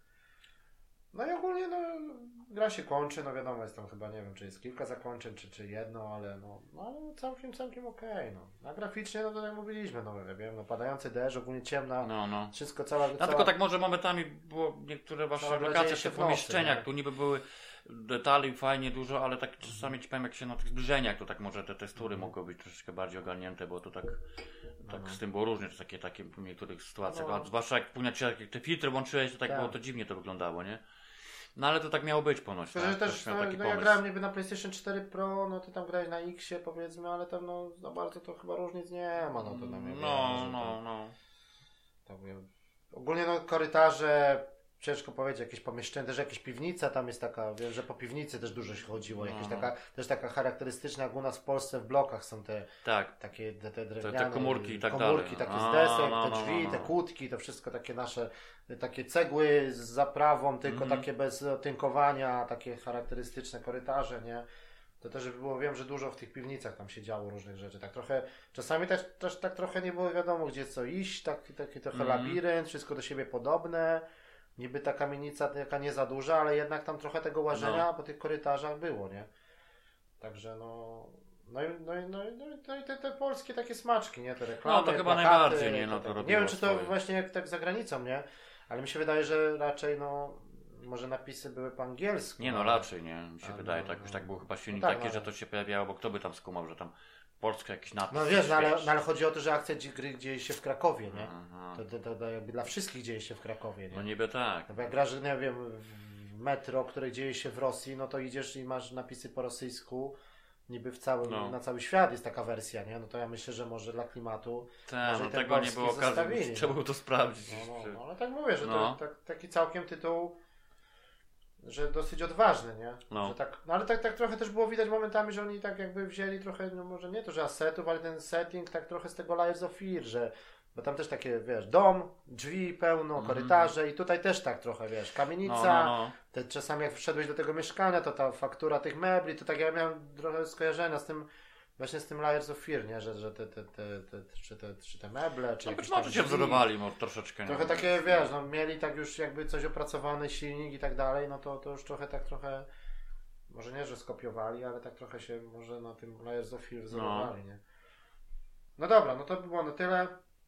No i ogólnie, no, gra się kończy, no wiadomo, jest tam chyba, nie wiem, czy jest kilka zakończeń, czy, czy jedno, ale no, no całkiem, całkiem okej, okay, no. A graficznie, no to jak mówiliśmy, no ja wiem, no padający deszcz, ogólnie ciemna, no, no. wszystko, cała... No cała... tylko tak może momentami, bo niektóre wasze lokacje się w pomieszczeniach, nocy, tu niby były detali fajnie dużo, ale tak czasami ci powiem, jak się na tych zbliżeniach, to tak może te tekstury mm. mogły być troszeczkę bardziej ogarnięte, bo to tak, tak no. z tym było różnie, takie, takie w niektórych sytuacjach, no. a zwłaszcza jak jak te filtry włączyłeś, to tak, tak było, to dziwnie to wyglądało, nie? No ale to tak miało być ponoć. Tak? Też, no, no ja grałem niby na PlayStation cztery Pro, no ty tam grałeś na X-ie powiedzmy, ale tam no za bardzo to chyba różnic nie ma, no to na mnie No, wiem, no, to, no. Tak wiem. Ogólnie no korytarze, ciężko powiedzieć, jakieś pomieszczenie, też jakieś piwnica tam jest taka, wiem, że po piwnicy też dużo się chodziło, no. jakieś taka, też taka charakterystyczna, jak u nas w Polsce w blokach są te tak. takie te, te drewniane te, te komórki i tak komórki, dalej. takie z desek, no, no, te drzwi, no, no. te kłódki, to wszystko takie nasze, takie cegły z zaprawą, tylko mm. takie bez tynkowania, takie charakterystyczne korytarze, nie? To też było, wiem, że dużo w tych piwnicach tam się działo różnych rzeczy, tak trochę, czasami też, też tak trochę nie było wiadomo, gdzie co iść, taki, taki trochę mm. labirynt, wszystko do siebie podobne. Niby ta kamienica taka nie za duża, ale jednak tam trochę tego łażenia no. po tych korytarzach było, nie? Także no... No i, no i, no i, no i te, te polskie takie smaczki, nie? Te reklamy, no to chyba plakaty, najbardziej, nie? No, to to, nie wiem, czy to swoje. Właśnie jak tak za granicą, nie? Ale mi się wydaje, że raczej no... Może napisy były po angielsku. Nie no, raczej nie, mi się a, wydaje. No, tak, już tak było chyba silnik no tak, takie, no, że to się pojawiało, bo kto by tam skumał, że tam Polska jakiś napis. No wiesz, no, ale, no, ale chodzi o to, że akcja gry dzieje się w Krakowie, nie? To, to, to, to jakby dla wszystkich dzieje się w Krakowie, nie? No niby tak. No bo jak grasz, nie wiem, w metro, które dzieje się w Rosji, no to idziesz i masz napisy po rosyjsku, niby w całym, no. na cały świat jest taka wersja, nie? No to ja myślę, że może dla klimatu tak, no tego nie było okazji, trzeba było to sprawdzić. No, no, no ale tak mówię, że no. to tak, taki całkiem tytuł, że dosyć odważny, nie? No. Że tak, no ale tak, tak trochę też było widać momentami, że oni tak jakby wzięli trochę, no może nie to, że asetów, ale ten setting tak trochę z tego Layers of Fear, że bo tam też takie, wiesz, dom, drzwi pełno, mm. korytarze i tutaj też tak trochę, wiesz, kamienica, no, no, no. Te, czasami jak wszedłeś do tego mieszkania, to ta faktura tych mebli, to tak ja miałem trochę skojarzenia z tym, właśnie z tym Layers of Fear, nie? Że, że te, te, te, te, czy, te, czy te meble, czy no jakieś być może się wzorowali może troszeczkę. Trochę nie takie, wiesz, no mieli tak już jakby coś opracowany silnik i tak dalej, no to, to już trochę tak trochę, może nie, że skopiowali, ale tak trochę się może na tym Layers of Fear wzorowali, no. nie? No dobra, no to by było na tyle.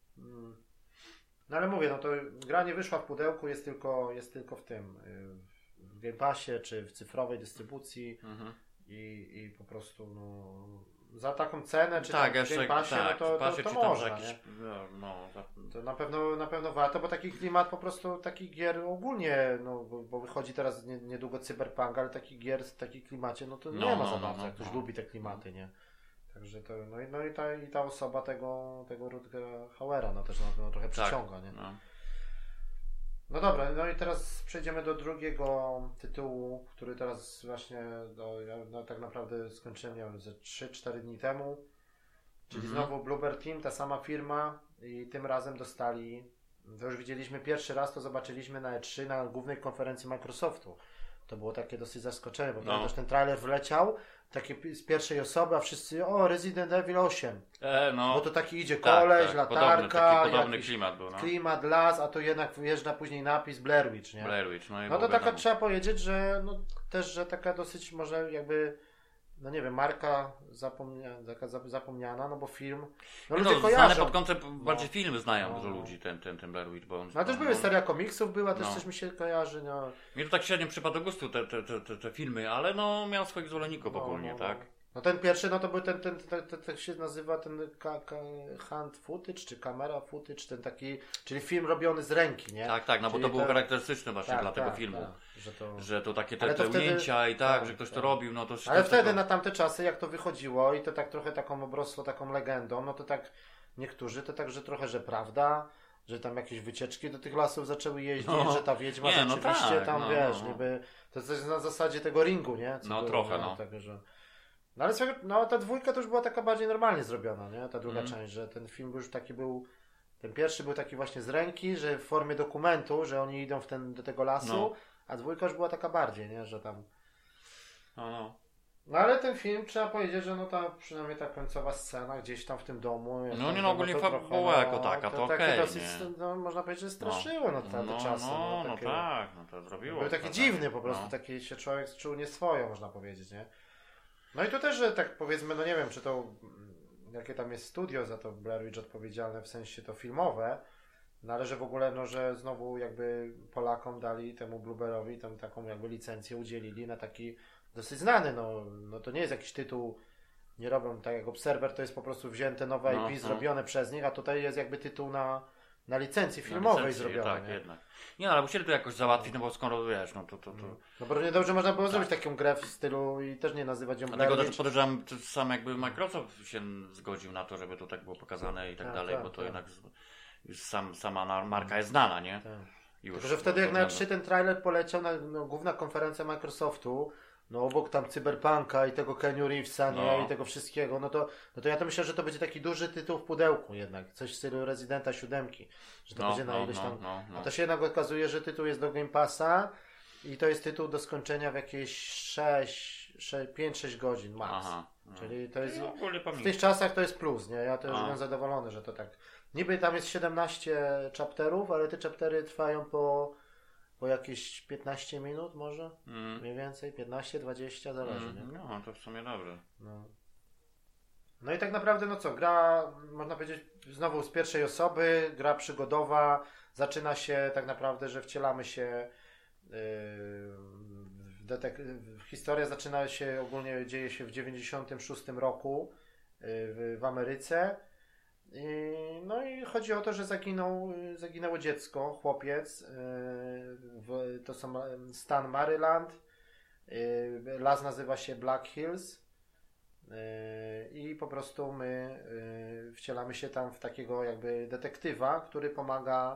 No ale mówię, no to gra nie wyszła w pudełku, jest tylko, jest tylko w tym, w Game Passie, czy w cyfrowej dystrybucji mhm. i, i po prostu no, za taką cenę, czy tak, tam w Game Passie, tak, no to, to, to, to można, jakiś, nie? No, to na pewno, na pewno warto, bo taki klimat po prostu, takich gier ogólnie, no bo, bo wychodzi teraz nie, niedługo Cyberpunk, ale takich gier w takim klimacie, no to no, nie ma za bardzo, no, jak ktoś no. lubi te klimaty, nie? Także to, no i, no i, ta, i ta osoba tego, tego Rutgera Hauera, no też na pewno trochę przyciąga, tak, nie? No. no dobra, no i teraz przejdziemy do drugiego tytułu, który teraz właśnie, no, ja no, tak naprawdę skończyłem, nie wiem, ze trzy cztery dni temu, czyli mhm. znowu Bloober Team, ta sama firma i tym razem dostali, to już widzieliśmy pierwszy raz, to zobaczyliśmy na E trzy, na głównej konferencji Microsoftu. to było takie dosyć zaskoczenie, bo no. też ten trailer wleciał, takie z pierwszej osoby, a wszyscy, o, Resident Evil osiem. E, no. Bo to taki idzie koleś, tak, tak. latarka, podobny, podobny klimat był. No. Klimat, las, a to jednak wjeżdża później napis Blair Witch, nie? Blair Witch, no i no to taka trzeba powiedzieć, że no, też, że taka dosyć może jakby, no nie wiem, marka zapomnia, taka zapomniana, no bo film, no ludzie no, kojarzą. Znane pod kątem, bardziej no. filmy znają no. dużo ludzi, ten, ten, ten Blair Witch, bo on... No ale też były seria komiksów, była, też no. coś mi się kojarzy, no. Mnie to tak średnio przypadł do gustu te, te, te, te, te filmy, ale no miał swoich zwolenników no, ogólnie, no, tak? No. No ten pierwszy, no to był ten, ten, ten, ten, ten się nazywa ten ka, ka, hand footage, czy camera footage, ten taki, czyli film robiony z ręki, nie? Tak, tak, no czyli bo to było ten... charakterystyczne właśnie tak, dla tego tak, filmu, tak, że, to... że to takie te, te wtedy... ujęcia i tak, tak, że ktoś tak. to robił, no to... Ale wtedy to... na tamte czasy, jak to wychodziło i to tak trochę taką obrosło taką legendą, no to tak niektórzy to tak, że trochę, że prawda, że tam jakieś wycieczki do tych lasów zaczęły jeździć, no. że ta wiedźma nie, rzeczywiście no tak, tam, no, wiesz, no. niby, to jest na zasadzie tego ringu, nie? Co no było, trochę, no. no. Tak, że... No ale no, ta dwójka to już była taka bardziej normalnie zrobiona, nie? Ta druga mm. część, że ten film był już taki był, ten pierwszy był taki właśnie z ręki, że w formie dokumentu, że oni idą w ten, do tego lasu, no. a dwójka już była taka bardziej, nie? Że tam... No, no. No ale ten film, trzeba powiedzieć, że no ta, przynajmniej ta końcowa scena gdzieś tam w tym domu... No tam, nie no, ogólnie fabuła jako taka, to, to okej, okay, dosyć, no, można powiedzieć, że straszyło no, na te no, czasy. No, no, no, takie, no tak, no to zrobiło. Był taki tak, dziwny po prostu, no. taki się człowiek czuł nieswojo, można powiedzieć, nie? No i tu też, że tak powiedzmy, no nie wiem, czy to, jakie tam jest studio za to Blair Witch odpowiedzialne, w sensie to filmowe, no ale że w ogóle, no że znowu jakby Polakom dali temu Blueberrowi tam taką jakby licencję udzielili na taki dosyć znany, no, no to nie jest jakiś tytuł, nie robią tak jak Observer, to jest po prostu wzięte nowe no, I P no. zrobione przez nich, a tutaj jest jakby tytuł na, na licencji filmowej na licencji, zrobione. Tak, nie? jednak. Nie, ale musieli to jakoś załatwić, no bo skoro wiesz, no to... to, to... No bo nie dobrze można było tak. zrobić taką grę w stylu i też nie nazywać ją Dlatego też podejrzewam, że sam jakby Microsoft się zgodził na to, żeby to tak było pokazane i tak, tak dalej, tak, bo to tak. jednak już sam, sama marka jest znana, nie? Tak. Już, Tylko, że wtedy jak na trzy ten trailer poleciał na no, główna konferencja Microsoftu, no obok tam Cyberpunka i tego Keanu Reevesa, nie? No. I tego wszystkiego, no to, no to ja to myślę, że to będzie taki duży tytuł w pudełku jednak, coś w stylu Residenta siódemki, że to no, będzie na no, ileś tam, no, no, no. a to się jednak okazuje, że tytuł jest do Game Passa i to jest tytuł do skończenia w jakieś sześć, pięć sześć godzin max. Aha, no. Czyli to jest, no, w tych czasach to jest plus, nie? Ja to już byłem zadowolony, że to tak, niby tam jest siedemnaście chapterów, ale te chaptery trwają po Po jakieś piętnaście minut może? Mm. Mniej więcej, piętnaście dwadzieścia, zależy, mm. nie? No, to w sumie dobrze. No. no i tak naprawdę, no co, gra, można powiedzieć, znowu z pierwszej osoby, gra przygodowa, zaczyna się tak naprawdę, że wcielamy się yy, w detek- historia zaczyna się, ogólnie dzieje się w dziewięćdziesiątym szóstym roku yy, w, w Ameryce. I, no i chodzi o to, że zaginął, zaginęło dziecko, chłopiec, w, to są stan Maryland, las nazywa się Black Hills i po prostu my wcielamy się tam w takiego jakby detektywa, który pomaga,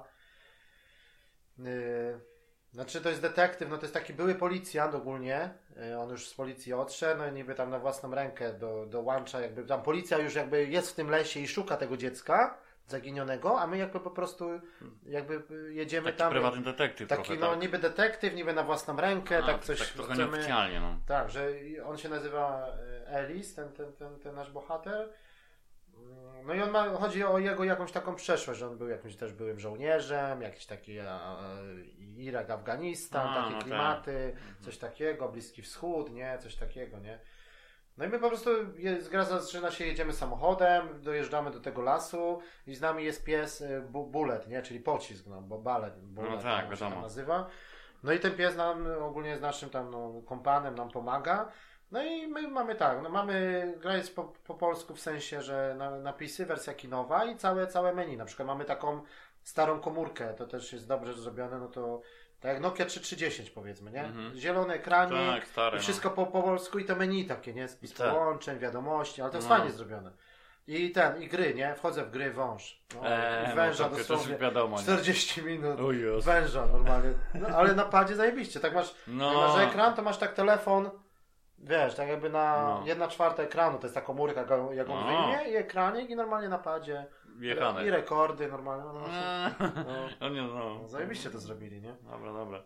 znaczy to jest detektyw, no to jest taki były policjant ogólnie, on już z policji odszedł, no i niby tam na własną rękę do, dołącza, jakby tam policja już jakby jest w tym lesie i szuka tego dziecka zaginionego, a my jakby po prostu jakby jedziemy taki tam. Taki prywatny detektyw Taki trochę, no tak. niby detektyw, niby na własną rękę, a, tak coś tak trochę chcemy, nieoficjalnie, no. Tak, że on się nazywa Ellis, ten, ten, ten, ten nasz bohater. No i on ma, chodzi o jego jakąś taką przeszłość, że on był jakimś też byłym żołnierzem, jakiś taki a, Irak, Afganistan, a, takie no klimaty, tak. coś takiego, Bliski Wschód, nie, coś takiego, nie. No i my po prostu, jest, gra zaczyna się, jedziemy samochodem, dojeżdżamy do tego lasu i z nami jest pies bu, Bullet, nie, czyli pocisk, no, bo balet, bullet, no tak, się tam nazywa. No i ten pies nam ogólnie jest naszym tam no, kompanem, nam pomaga. No i my mamy tak, no mamy, gra jest po, po polsku w sensie, że na, napisy, wersja kinowa i całe, całe menu. Na przykład mamy taką starą komórkę, to też jest dobrze zrobione, no to tak jak Nokia trzysta dziesięć powiedzmy, nie? Mm-hmm. Zielony ekranik, tak, stary, i wszystko no. po, po polsku i to meni takie, nie? Spis tak. połączeń, wiadomości, ale to jest no. fajnie zrobione. I ten, i gry, nie? Wchodzę w gry, wąż. No, eee, węża no, dosłownie, wiadomo, czterdzieści minut, węża normalnie. No, ale na padzie zajebiście, tak masz, no. jak masz ekran, to masz tak telefon, wiesz, tak jakby na no. jedna czwarta ekranu, to jest ta komórka, jak on no. wyjmie i ekranik i normalnie na padzie. Wjechane. I rekordy normalnie. No, no, no, no, no. no, zajebiście to zrobili, nie? Dobra, dobra.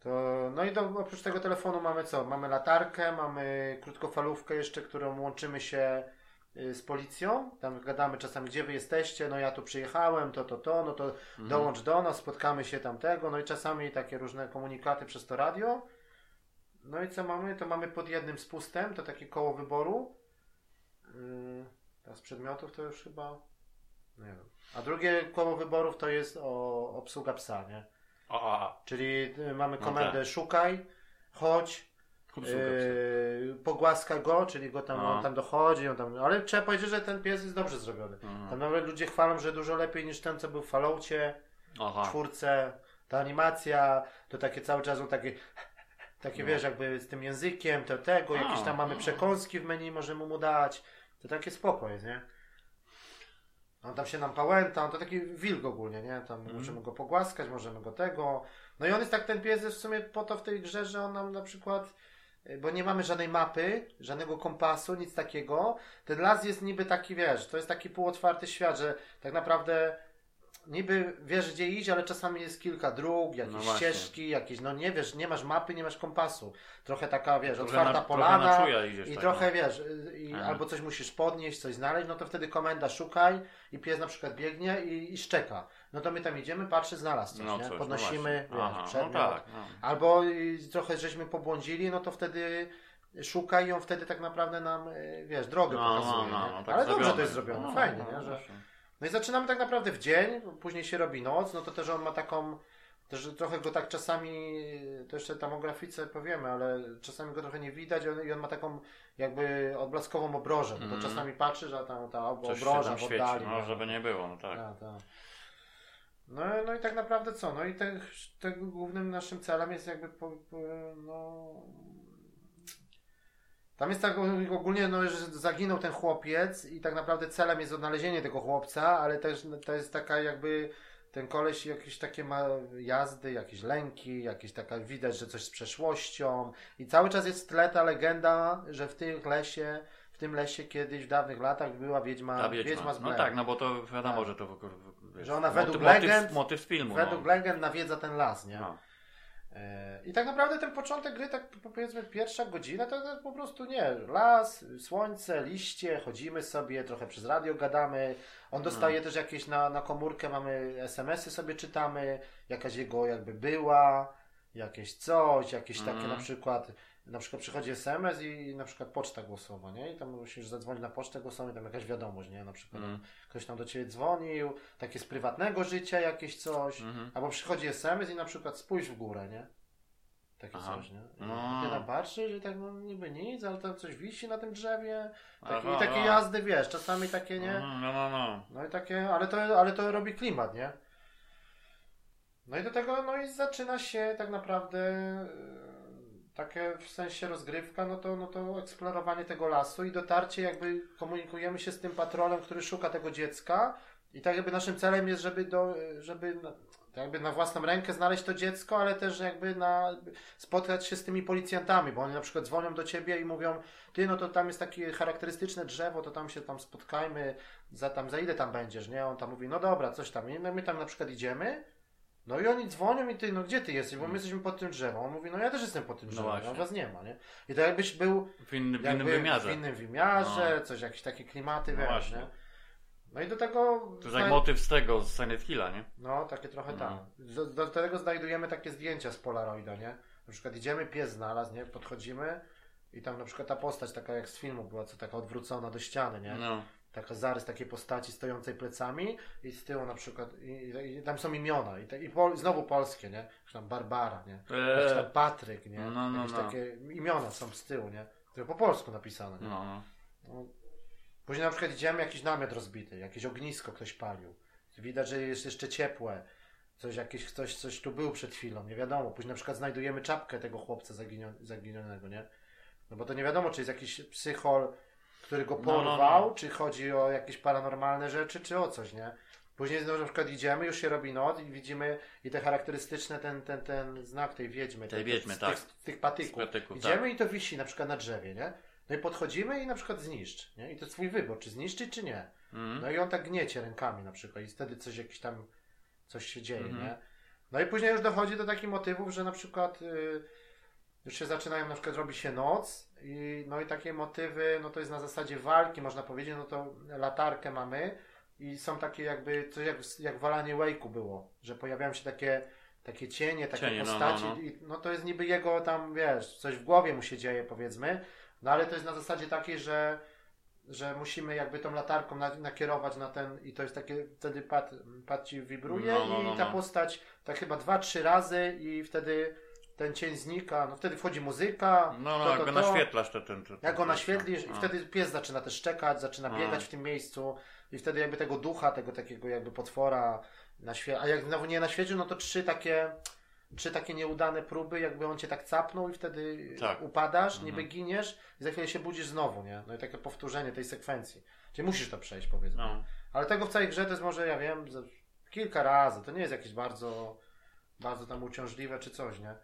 To, no i do, oprócz tego telefonu mamy co? Mamy latarkę, mamy krótkofalówkę jeszcze, którą łączymy się z policją, tam gadamy czasami, gdzie wy jesteście, no ja tu przyjechałem, to, to, to, no to mhm. dołącz do nas, spotkamy się tamtego, no i czasami takie różne komunikaty przez to radio. No i co mamy? To mamy pod jednym spustem, to takie koło wyboru. Yy, a z przedmiotów to już chyba, nie wiem. A drugie koło wyborów to jest o, obsługa psa, nie? A, a. Czyli mamy komendę no tak. szukaj, chodź, Yy, pogłaskaj go, czyli go tam, on tam dochodzi, on tam, ale trzeba powiedzieć, że ten pies jest dobrze zrobiony. Aha. Tam nawet ludzie chwalą, że dużo lepiej niż ten, co był w Falloutie, w czwórce. Ta animacja, to takie cały czas są takie, takie no. wiesz, jakby z tym językiem, to tego, jakieś tam mamy przekąski w menu, możemy mu dać. To takie spoko jest, nie? On tam się nam pałęta, on to taki wilk ogólnie, nie? Tam mm. możemy go pogłaskać, możemy go tego. No i on jest tak, ten pies jest w sumie po to w tej grze, że on nam na przykład, bo nie mamy żadnej mapy, żadnego kompasu, nic takiego. Ten las jest niby taki, wiesz, to jest taki półotwarty świat, że tak naprawdę niby wiesz gdzie iść, ale czasami jest kilka dróg, jakieś no ścieżki, jakieś, no nie wiesz, nie masz mapy, nie masz kompasu. Trochę taka, wiesz, trochę otwarta na, polana trochę i tak, trochę, no. wiesz, i albo coś musisz podnieść, coś znaleźć, no to wtedy komenda szukaj i pies na przykład biegnie i, i szczeka. No to my tam idziemy, patrzy, znalazł coś, no nie? Coś, podnosimy, no wiesz, przedmiot. No tak, no. Albo i, trochę żeśmy pobłądzili, no to wtedy szukaj i on wtedy tak naprawdę nam, wiesz, drogę no, pokazuje. No, no, no, tak ale zrobione. Dobrze to jest zrobione, no, fajnie, no, nie? Że... No i zaczynamy tak naprawdę w dzień, później się robi noc, no to też on ma taką, też trochę go tak czasami, to jeszcze tam o grafice powiemy, ale czasami go trochę nie widać i on, i on ma taką jakby odblaskową obrożę, no to mm. czasami patrzysz, a tam ta obroża w oddali. No żeby nie było, no tak. Ta, ta. No, no i tak naprawdę co, no i te, te głównym naszym celem jest jakby, po, po, no... Tam jest tak ogólnie, no, że zaginął ten chłopiec i tak naprawdę celem jest odnalezienie tego chłopca, ale też to jest taka jakby, ten koleś jakieś takie ma jazdy, jakieś lęki, jakieś taka, widać, że coś z przeszłością i cały czas jest w tle ta legenda, że w tym lesie, w tym lesie kiedyś w dawnych latach była wiedźma, Ta wiedźma. wiedźma z Blair. No tak, no bo to wiadomo, tak. że to wiesz, że ona według motyw, legend, motyw z filmu, według no. legend nawiedza ten las, nie? No. I tak naprawdę ten początek gry, tak powiedzmy pierwsza godzina, to, to po prostu nie, las, słońce, liście, chodzimy sobie, trochę przez radio gadamy, on dostaje hmm. też jakieś na, na komórkę, mamy es em esy sobie czytamy, jakaś jego jakby była, jakieś coś, jakieś hmm. takie na przykład, na przykład przychodzi es em es i na przykład poczta głosowa, nie? I tam musisz zadzwonić na pocztę głosową i tam jakaś wiadomość, nie? Na przykład mm. ktoś tam do ciebie dzwonił, takie z prywatnego życia jakieś coś, mm-hmm. albo przychodzi es em es i na przykład spójrz w górę, nie? Takie Aha. coś, nie? I no. ty tam patrzysz i tak no niby nic, ale tam coś wisi na tym drzewie. Taki, Aha, I takie no. jazdy, wiesz, czasami takie, nie? No, no, no. No i takie, ale to, ale to robi klimat, nie? No i do tego, no i zaczyna się tak naprawdę... takie w sensie rozgrywka, no to, no to eksplorowanie tego lasu i dotarcie jakby komunikujemy się z tym patrolem, który szuka tego dziecka i tak jakby naszym celem jest, żeby do, żeby na, jakby na własną rękę znaleźć to dziecko, ale też jakby na, spotkać się z tymi policjantami, bo oni na przykład dzwonią do ciebie i mówią, ty no to tam jest takie charakterystyczne drzewo, to tam się tam spotkajmy, za tam, za ile tam będziesz, nie? On tam mówi, no dobra, coś tam, i my tam na przykład idziemy. No i oni dzwonią i ty, no gdzie ty jesteś? Bo my jesteśmy pod tym drzewem. On mówi, no ja też jestem pod tym drzewem, no a was nie ma, nie? I to jakbyś był w, inny, w innym wymiarze. W innym wymiarze, no. coś, jakieś takie klimaty, no wiesz, nie? No i do tego... To jest jak motyw z tego, z Silent Hilla, nie? No, takie trochę no. tam. Do, do tego znajdujemy takie zdjęcia z Polaroida, nie? Na przykład idziemy, pies znalazł, nie? Podchodzimy i tam na przykład ta postać taka jak z filmu była, co taka odwrócona do ściany, nie? No. Taka zarys takiej postaci stojącej plecami i z tyłu na przykład i, i, i tam są imiona i, te, i pol, znowu polskie, nie? Jakiś tam Barbara, nie? Jakiś tam Patryk, nie? No, no, Jakieś no. takie imiona są z tyłu, nie? Które po polsku napisane, nie? No, no. No. Później na przykład idziemy, jakiś namiot rozbity, jakieś ognisko ktoś palił. Widać, że jest jeszcze ciepłe. Coś, jakieś, coś, coś tu był przed chwilą, nie wiadomo. Później na przykład znajdujemy czapkę tego chłopca zaginio, zaginionego, nie? No bo to nie wiadomo, czy jest jakiś psychol, który go porwał, no, no, no. czy chodzi o jakieś paranormalne rzeczy, czy o coś, nie? Później na przykład idziemy, już się robi noc i widzimy i te charakterystyczne, ten, ten, ten znak tej wiedźmy, tej wiedźmy, tych, tak. tych, tych patyków. patyków idziemy tak. i to wisi na przykład na drzewie, nie? No i podchodzimy i na przykład zniszcz, nie? I to jest twój wybór, czy zniszczyć, czy nie. Mm. No i on tak gniecie rękami na przykład i wtedy coś jakiś tam, coś się dzieje, mm-hmm. nie? No i później już dochodzi do takich motywów, że na przykład yy, już się zaczynają, na przykład robi się noc i no i takie motywy, no to jest na zasadzie walki, można powiedzieć, no to latarkę mamy i są takie jakby, coś jak, jak w Alanie Wake'u było, że pojawiają się takie takie cienie, takie cienie, postaci, no, no, no. I, no to jest niby jego tam, wiesz, coś w głowie mu się dzieje, powiedzmy, no ale to jest na zasadzie takiej, że że musimy jakby tą latarką na, nakierować na ten i to jest takie, wtedy pad, pad ci wibruje no, no, no, i ta no. postać tak chyba dwa, trzy razy i wtedy ten cień znika, no wtedy wchodzi muzyka. No, no, to, to, jak go to, naświetlasz to ten... To, to, jak go naświetlisz i wtedy pies zaczyna też szczekać, zaczyna a. biegać w tym miejscu i wtedy jakby tego ducha, tego takiego jakby potwora naświe... a jak znowu nie naświecił, no to trzy takie trzy takie nieudane próby, jakby on cię tak capnął i wtedy tak. upadasz, mhm. niby giniesz i za chwilę się budzisz znowu, nie? No i takie powtórzenie tej sekwencji. Czyli musisz to przejść, powiedzmy. No. Ale tego w całej grze to jest może, ja wiem, kilka razy. To nie jest jakieś bardzo bardzo tam uciążliwe czy coś, nie?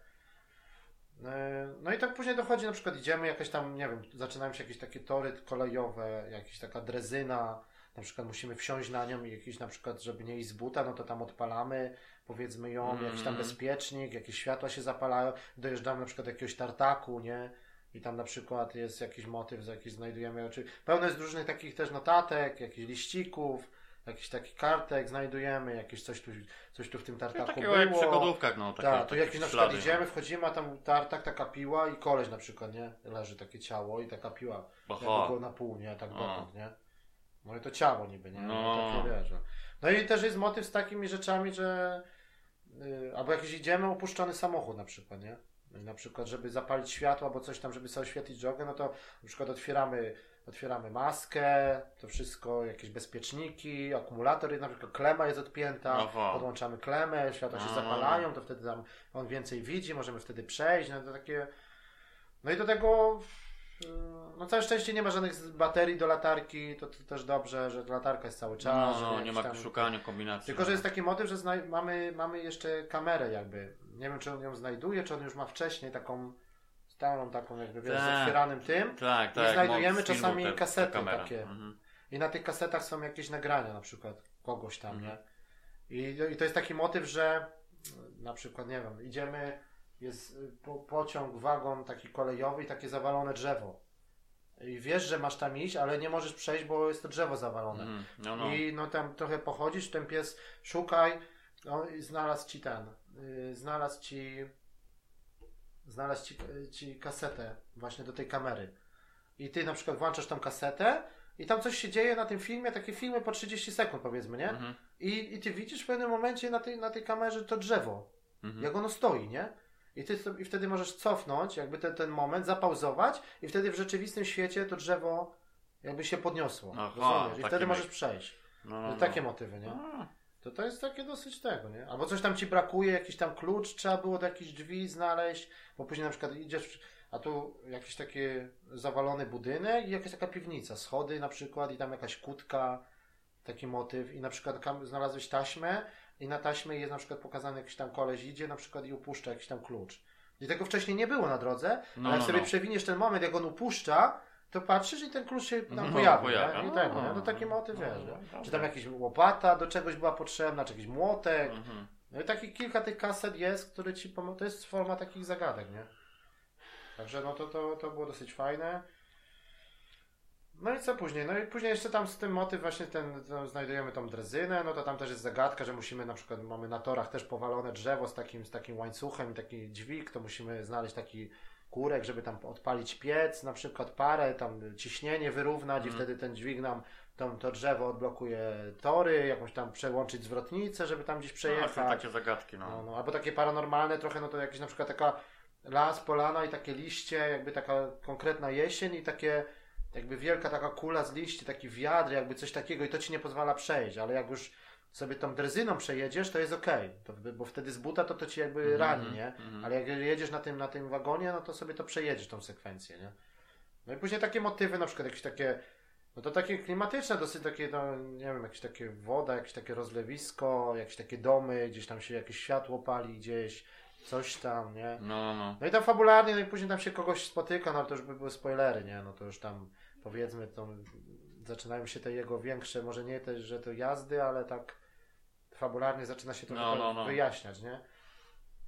No i tak później dochodzi, na przykład idziemy, jakieś tam, nie wiem, zaczynają się jakieś takie tory kolejowe, jakaś taka drezyna, na przykład musimy wsiąść na nią i jakiś na przykład, żeby nie iść z buta, no to tam odpalamy, powiedzmy ją, mm. jakiś tam bezpiecznik, jakieś światła się zapalają, dojeżdżamy na przykład do jakiegoś tartaku, nie? I tam na przykład jest jakiś motyw, za jakiś znajdujemy, czy pełno jest różnych takich też notatek, jakichś liścików, jakiś taki kartek znajdujemy, jakieś coś tu, coś tu w tym tartaku takiego było. Jak w przygodówkach, no. Takie, tak, tu jakiś na przykład idziemy, wchodzimy, a tam tartak, taka piła i koleś na przykład, nie? Leży takie ciało i taka piła, jakby go na pół, nie? Tak dotąd, nie? No i to ciało niby, nie? No, no takie wiesz. No i też jest motyw z takimi rzeczami, że yy, albo jakiś idziemy, opuszczony samochód na przykład, nie? Na przykład, żeby zapalić światło albo coś tam, żeby sobie oświetlić drogę, no to na przykład otwieramy otwieramy maskę, to wszystko, jakieś bezpieczniki, akumulator, na przykład klema jest odpięta, Aha. podłączamy klemę, światła się Aha. zapalają, to wtedy tam on więcej widzi, możemy wtedy przejść, no to takie... No i do tego, no całe szczęście nie ma żadnych baterii do latarki, to, to też dobrze, że latarka jest cały czas. No, no nie ma tam szukania kombinacji. Tylko, że jest taki motyw, że zna- mamy, mamy jeszcze kamerę jakby, nie wiem czy on ją znajduje, czy on już ma wcześniej taką stałą taką jakby wiesz, tak. z otwieranym tym tak, tak, i znajdujemy czasami te, kasety te takie mhm. i na tych kasetach są jakieś nagrania na przykład kogoś tam, mhm. nie? I, I to jest taki motyw, że na przykład, nie wiem, idziemy, jest po, pociąg, wagon taki kolejowy i takie zawalone drzewo i wiesz, że masz tam iść, ale nie możesz przejść, bo jest to drzewo zawalone mhm. no, no. i no tam trochę pochodzisz, ten pies szukaj, no, i znalazł ci ten yy, znalazł ci znalazł ci, ci kasetę właśnie do tej kamery. I ty na przykład włączasz tą kasetę i tam coś się dzieje na tym filmie, takie filmy po trzydzieści sekund powiedzmy, nie? Mhm. I, I ty widzisz w pewnym momencie na tej, na tej kamerze to drzewo, mhm. jak ono stoi, nie? I ty i wtedy możesz cofnąć jakby ten, ten moment, zapauzować i wtedy w rzeczywistym świecie to drzewo jakby się podniosło. Aha, I wtedy możesz przejść. No, no, no. Takie motywy, nie? A. To to jest takie dosyć tego, nie? Albo coś tam ci brakuje, jakiś tam klucz, trzeba było do jakichś drzwi znaleźć, bo później na przykład idziesz, a tu jakiś taki zawalony budynek i jakaś taka piwnica, schody na przykład i tam jakaś kutka, taki motyw i na przykład znalazłeś taśmę i na taśmie jest na przykład pokazany jakiś tam koleś idzie na przykład i upuszcza jakiś tam klucz. I tego wcześniej nie było na drodze, no, ale jak no, sobie no. przewiniesz ten moment, jak on upuszcza, to patrzysz i ten klucz się tam no, pojawi, pojawia. I tego, no, to taki motyw, no, wiesz, no, czy tam jakaś łopata do czegoś była potrzebna, czy jakiś młotek. Mhm. No i taki kilka tych kaset jest, które ci pomogą, to jest forma takich zagadek, nie? Także no to, to, to było dosyć fajne. No i co później? No i później jeszcze tam z tym motyw właśnie ten, tam znajdujemy tą drezynę, no to tam też jest zagadka, że musimy na przykład, mamy na torach też powalone drzewo z takim, z takim łańcuchem i taki dźwig, to musimy znaleźć taki kurek, żeby tam odpalić piec, na przykład parę, tam ciśnienie wyrównać mm. i wtedy ten dźwig nam to, to drzewo odblokuje tory, jakąś tam przełączyć zwrotnicę, żeby tam gdzieś przejechać. No, takie zagadki, no. No, no. Albo takie paranormalne trochę, no to jakieś na przykład taka las, polana i takie liście, jakby taka konkretna jesień i takie jakby wielka taka kula z liści, taki wiatr, jakby coś takiego i to ci nie pozwala przejść, ale jak już sobie tą drezyną przejedziesz, to jest okej, okay. Bo wtedy z buta to to ci jakby mm-hmm, rani, nie? Mm-hmm. Ale jak jedziesz na tym, na tym wagonie, no to sobie to przejedziesz, tą sekwencję, nie? No i później takie motywy, na przykład jakieś takie, no to takie klimatyczne, dosyć takie, no nie wiem, jakieś takie woda, jakieś takie rozlewisko, jakieś takie domy, gdzieś tam się jakieś światło pali gdzieś, coś tam, nie? No, no. No i tam fabularnie, no i później tam się kogoś spotyka, no to już by były spoilery, nie? No to już tam, powiedzmy, to zaczynają się te jego większe, może nie też, że to jazdy, ale tak fabularnie zaczyna się to no, no, no. wyjaśniać, nie?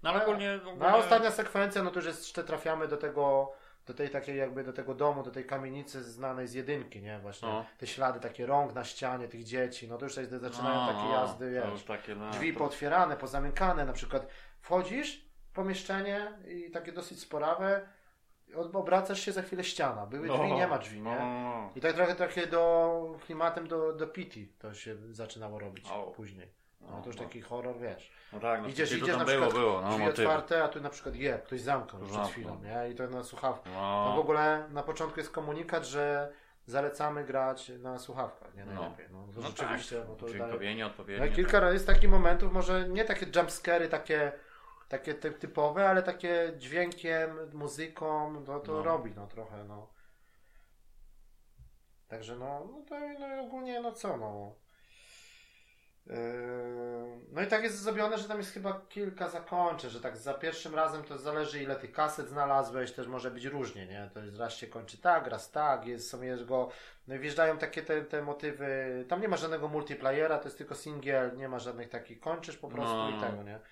No ale ogólnie... ogólnie... No, a ostatnia sekwencja, no to już jeszcze trafiamy do tego, do tej takiej jakby, do tego domu, do tej kamienicy znanej z jedynki, nie? Właśnie no. Te ślady, takie rąk na ścianie tych dzieci, no to już zaczynają no, takie jazdy, wiesz, takie, no, drzwi to... pootwierane, pozamykane, na przykład wchodzisz w pomieszczenie i takie dosyć sporawe, obracasz się, za chwilę ściana, były drzwi, no, nie ma drzwi, nie? No. I tak trochę, trochę do klimatem do, do Pity to się zaczynało robić oh. później. No to już taki horror, wiesz. No tak, no idziesz, idziesz na przykład było, było, no, drzwi motywy. otwarte, a tu na przykład je, ktoś zamknął przed chwilą, nie? I to na słuchawkach. No. no w ogóle na początku jest komunikat, że zalecamy grać na słuchawkach, nie najlepiej. No, no, to no rzeczywiście, tak. bo to daje... odpowiednie. No, kilka razy jest takich momentów, może nie takie jumpscary, takie, takie typowe, ale takie dźwiękiem, muzyką, to, to no. robi no trochę, no. Także no, no to no, ogólnie no co, no. No i tak jest zrobione, że tam jest chyba kilka zakończeń, że tak za pierwszym razem to zależy ile tych kaset znalazłeś, też może być różnie, nie? To jest raz się kończy tak, raz tak, jest, są jego, no i wjeżdżają takie te, te motywy, tam nie ma żadnego multiplayera, to jest tylko singiel, nie ma żadnych takich, kończysz po prostu no. i tego, nie?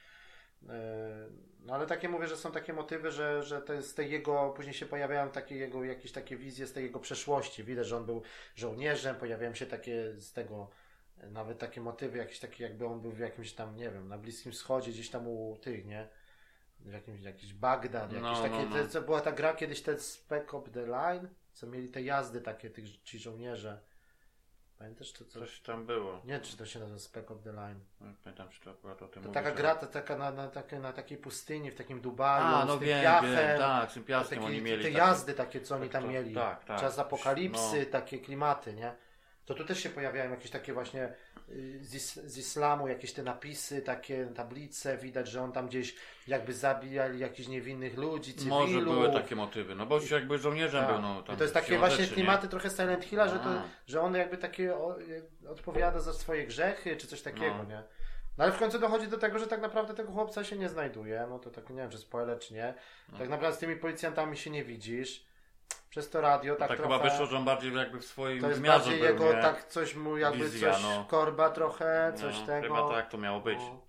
No ale takie mówię, że są takie motywy, że, że to jest z tej jego, później się pojawiają takie jego, jakieś takie wizje z tej jego przeszłości, widać, że on był żołnierzem, pojawiają się takie z tego nawet takie motywy, jakieś takie jakby on był w jakimś tam, nie wiem, na Bliskim Wschodzie, gdzieś tam u tych, nie? W jakimś, jakiś Bagdad, jakieś no, takie, no, no. Te, co była ta gra kiedyś, ten Spec Up The Line, co mieli te jazdy takie, tych, ci żołnierze. Pamiętasz to? Co? Coś tam było. Nie, czy to się nazywa Spec Up The Line. No, pamiętam, czy to akurat o tym to mówisz, taka gra, to taka na, na, takie, na takiej pustyni, w takim Dubaju, A, no z tym wiem, piachem. Wiem, tak, z tym piaskiem takie, oni mieli. Te takie, jazdy takie, co oni tak, tam to, mieli. Tak, tak. Czas apokalipsy, no. takie klimaty, nie? To tu też się pojawiają jakieś takie właśnie z, is, z islamu, jakieś te napisy, takie tablice, widać, że on tam gdzieś jakby zabijali jakichś niewinnych ludzi, cywilów. Może były takie motywy, no bo jakby żołnierzem tak. był. No, tam I to jest takie właśnie rzeczy, klimaty nie? trochę Silent Hilla, że, to, że on jakby takie o, odpowiada za swoje grzechy, czy coś takiego, no. nie? No ale w końcu dochodzi do tego, że tak naprawdę tego chłopca się nie znajduje, no to tak nie wiem, czy spoiler, czy nie. No. Tak naprawdę z tymi policjantami się nie widzisz. Przez to radio tak, tak trochę... chyba wyszło, że on bardziej jakby w swoim to jest wymiarze bardziej był, jego, nie? tak coś mu jakby Wizja, coś no. korba trochę, coś no, tego. Chyba tak to miało być. No.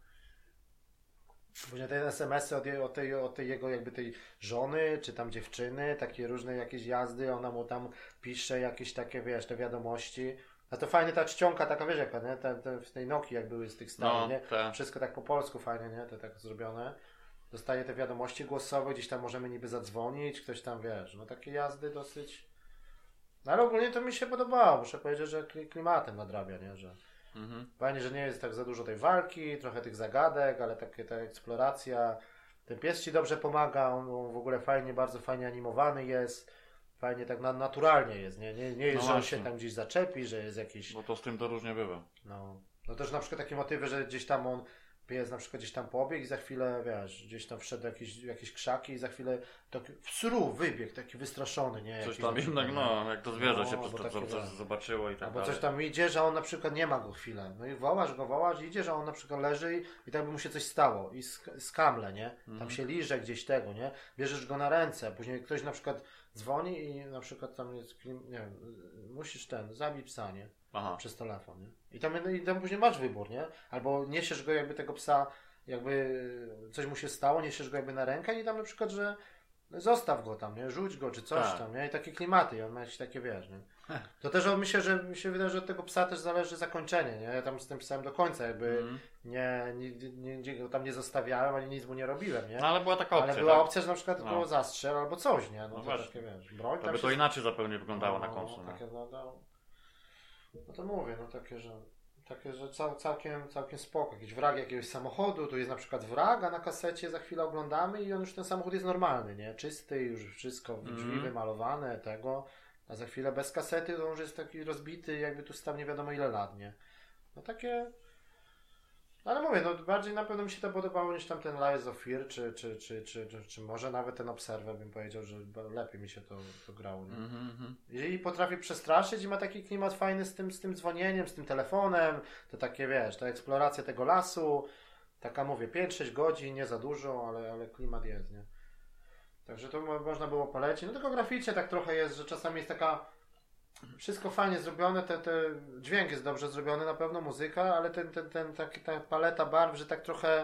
Później te es em esy od, jej, od, tej, od tej jego jakby tej żony, czy tam dziewczyny, takie różne jakieś jazdy, ona mu tam pisze jakieś takie, wiesz, te wiadomości. A to fajnie ta czcionka taka, wiesz jaka, nie? Te, te, w tej Nokii jak były z tych starych, no, nie? Te. Wszystko tak po polsku fajnie, nie? To tak zrobione. Dostaje te wiadomości głosowe, gdzieś tam możemy niby zadzwonić, ktoś tam, wiesz, no takie jazdy dosyć... No ale ogólnie to mi się podobało, muszę powiedzieć, że klimatem nadrabia, nie? Że mhm. fajnie, że nie jest tak za dużo tej walki, trochę tych zagadek, ale takie ta eksploracja. Ten pies ci dobrze pomaga, on, on w ogóle fajnie, bardzo fajnie animowany jest, fajnie tak na, naturalnie jest, nie? Nie, nie jest, no że on się tam gdzieś zaczepi, że jest jakiś... Bo to z tym to różnie bywa. No, no też na przykład takie motywy, że gdzieś tam on pies na przykład gdzieś tam pobiegł i za chwilę, wiesz, gdzieś tam wszedł jakieś, jakieś krzaki i za chwilę taki w sru wybiegł, taki wystraszony, nie? Coś tam jednak, no, jak to zwierzę no, się po prostu coś zobaczyło i tak albo dalej. coś tam idzie, że on na przykład nie ma go chwilę. No i wołasz go, wołasz i idzie, że on na przykład leży i, i tak by mu się coś stało. I sk- skamle, nie? Tam mhm. się liże gdzieś tego, nie? Bierzesz go na ręce, później ktoś na przykład dzwoni i na przykład tam jest, nie wiem, musisz ten, zabij psa, nie? Aha. Przez telefon, nie? I tam, i tam później masz wybór, nie? Albo niesiesz go jakby tego psa, jakby coś mu się stało, niesiesz go jakby na rękę i tam na przykład, że zostaw go tam, nie? Rzuć go, czy coś tak. tam, nie? I takie klimaty, i on ma jakieś takie, wiesz, nie? To też myślę, że mi się wydaje, że od tego psa też zależy zakończenie, nie? Ja tam z tym psem do końca jakby mm. nie, nie, nie, go tam nie zostawiałem, ani nic mu nie robiłem, nie? No ale była taka opcja, Ale była tak? opcja, że na przykład no. było zastrzel albo coś, nie? No, no to takie, wiesz, broń to tam by się... to inaczej zupełnie wyglądało no, na konsoli. No, takie, no, no, no to mówię, no takie, że takie, że cał, całkiem, całkiem spoko. Jakiś wrak jakiegoś samochodu, tu jest na przykład wrak, a na kasecie za chwilę oglądamy i on już ten samochód jest normalny, nie? Czysty, już wszystko, drzwi mm. wymalowane, tego, a za chwilę bez kasety to już jest taki rozbity, jakby tu stał nie wiadomo ile lat, nie? No takie... Ale mówię, no bardziej na pewno mi się to podobało niż tam ten Lies of Fear, czy, czy, czy, czy, czy, czy może nawet ten Observer bym powiedział, że lepiej mi się to, to grało. Nie? Mm-hmm. Jeżeli potrafi przestraszyć i ma taki klimat fajny z tym, z tym dzwonieniem, z tym telefonem, to takie wiesz, ta eksploracja tego lasu, taka mówię, pięć sześć godzin, nie za dużo, ale, ale klimat jest, nie? Także to można było polecić. No tylko graficznie tak trochę jest, że czasami jest taka wszystko fajnie zrobione, te, te dźwięk jest dobrze zrobiony, na pewno muzyka, ale ten, ten, ten, ta, ta paleta barw, że tak trochę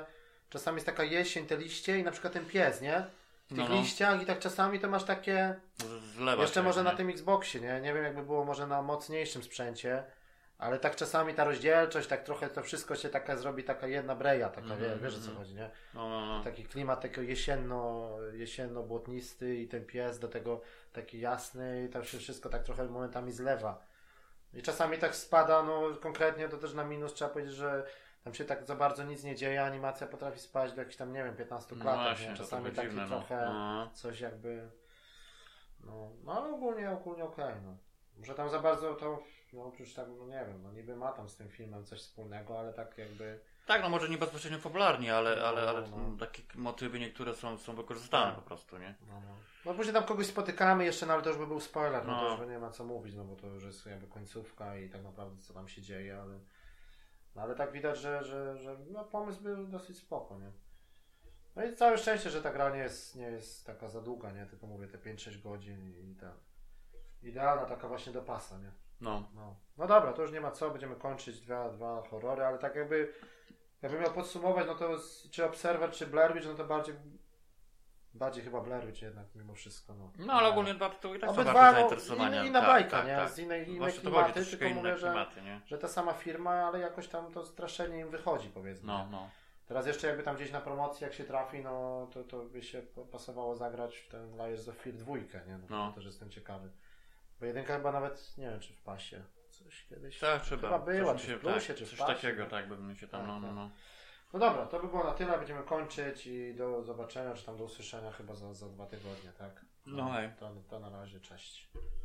czasami jest taka jesień, te liście i na przykład ten pies, nie? W tych no, no. liściach i tak czasami to masz takie... Zlewa Jeszcze się, może nie? na tym Xboxie, nie? Nie wiem jakby było może na mocniejszym sprzęcie, ale tak czasami ta rozdzielczość, tak trochę to wszystko się taka zrobi, taka jedna breja, taka, mm, wiesz, wiesz o co chodzi, nie? No, no, no. Taki klimat takiego jesienno, jesienno-błotnisty i ten pies do tego taki jasny i tam się wszystko tak trochę momentami zlewa. I czasami tak spada, no konkretnie to też na minus trzeba powiedzieć, że tam się tak za bardzo nic nie dzieje, animacja potrafi spaść do jakichś tam, nie wiem, piętnastu klatek, no właśnie, nie? Czasami takie dziwne, trochę no. coś jakby, no, no ale ogólnie, ogólnie okej, okay, no. Może tam za bardzo to, no już tak, no nie wiem, no niby ma tam z tym filmem coś wspólnego, ale tak jakby... Tak, no może nie bezpośrednio fabularnie, ale, no, ale, ale no, no. takie motywy niektóre są, są wykorzystane po prostu, nie? No, no. no później tam kogoś spotykamy jeszcze, no ale to już by był spoiler, no, no to już nie ma co mówić, no bo to już jest jakby końcówka i tak naprawdę co tam się dzieje, ale... No ale tak widać, że, że, że no, pomysł był dosyć spoko, nie? No i całe szczęście, że ta gra nie jest, nie jest taka za długa, nie? Tylko mówię te pięć sześć godzin i ta idealna taka właśnie do pasa, nie? No. No, no dobra, to już nie ma co, będziemy kończyć dwa, dwa horrory, ale tak jakby jakbym miał podsumować, no to z, czy Observer, czy Blair Witch, no to bardziej bardziej chyba Blair Witch jednak mimo wszystko, no. No ale ogólnie dwa tytuły i tak są warte bardzo zainteresowania. Inna tak, bajka, tak, nie? tak. Z innej, innej Właśnie klimaty, to chodzi, tylko mówię, klimaty, że, nie? że ta sama firma, ale jakoś tam to straszenie im wychodzi, powiedzmy. No, no. Teraz jeszcze jakby tam gdzieś na promocji, jak się trafi, no to, to by się pasowało zagrać w ten Layers of Fear dwójkę, nie? No, no. To też jestem ciekawy. Bo jedynka chyba nawet, nie wiem, czy w pasie. Coś kiedyś. Tak, chyba. Chyba była, coś czy się, w plusie, tak, czy w coś pasie. takiego, tak, bym się tam, tak, no, no, tak. no. No dobra, to by było na tyle, będziemy kończyć i do zobaczenia, czy tam do usłyszenia chyba za, za dwa tygodnie, tak? No hej. To, to na razie, cześć.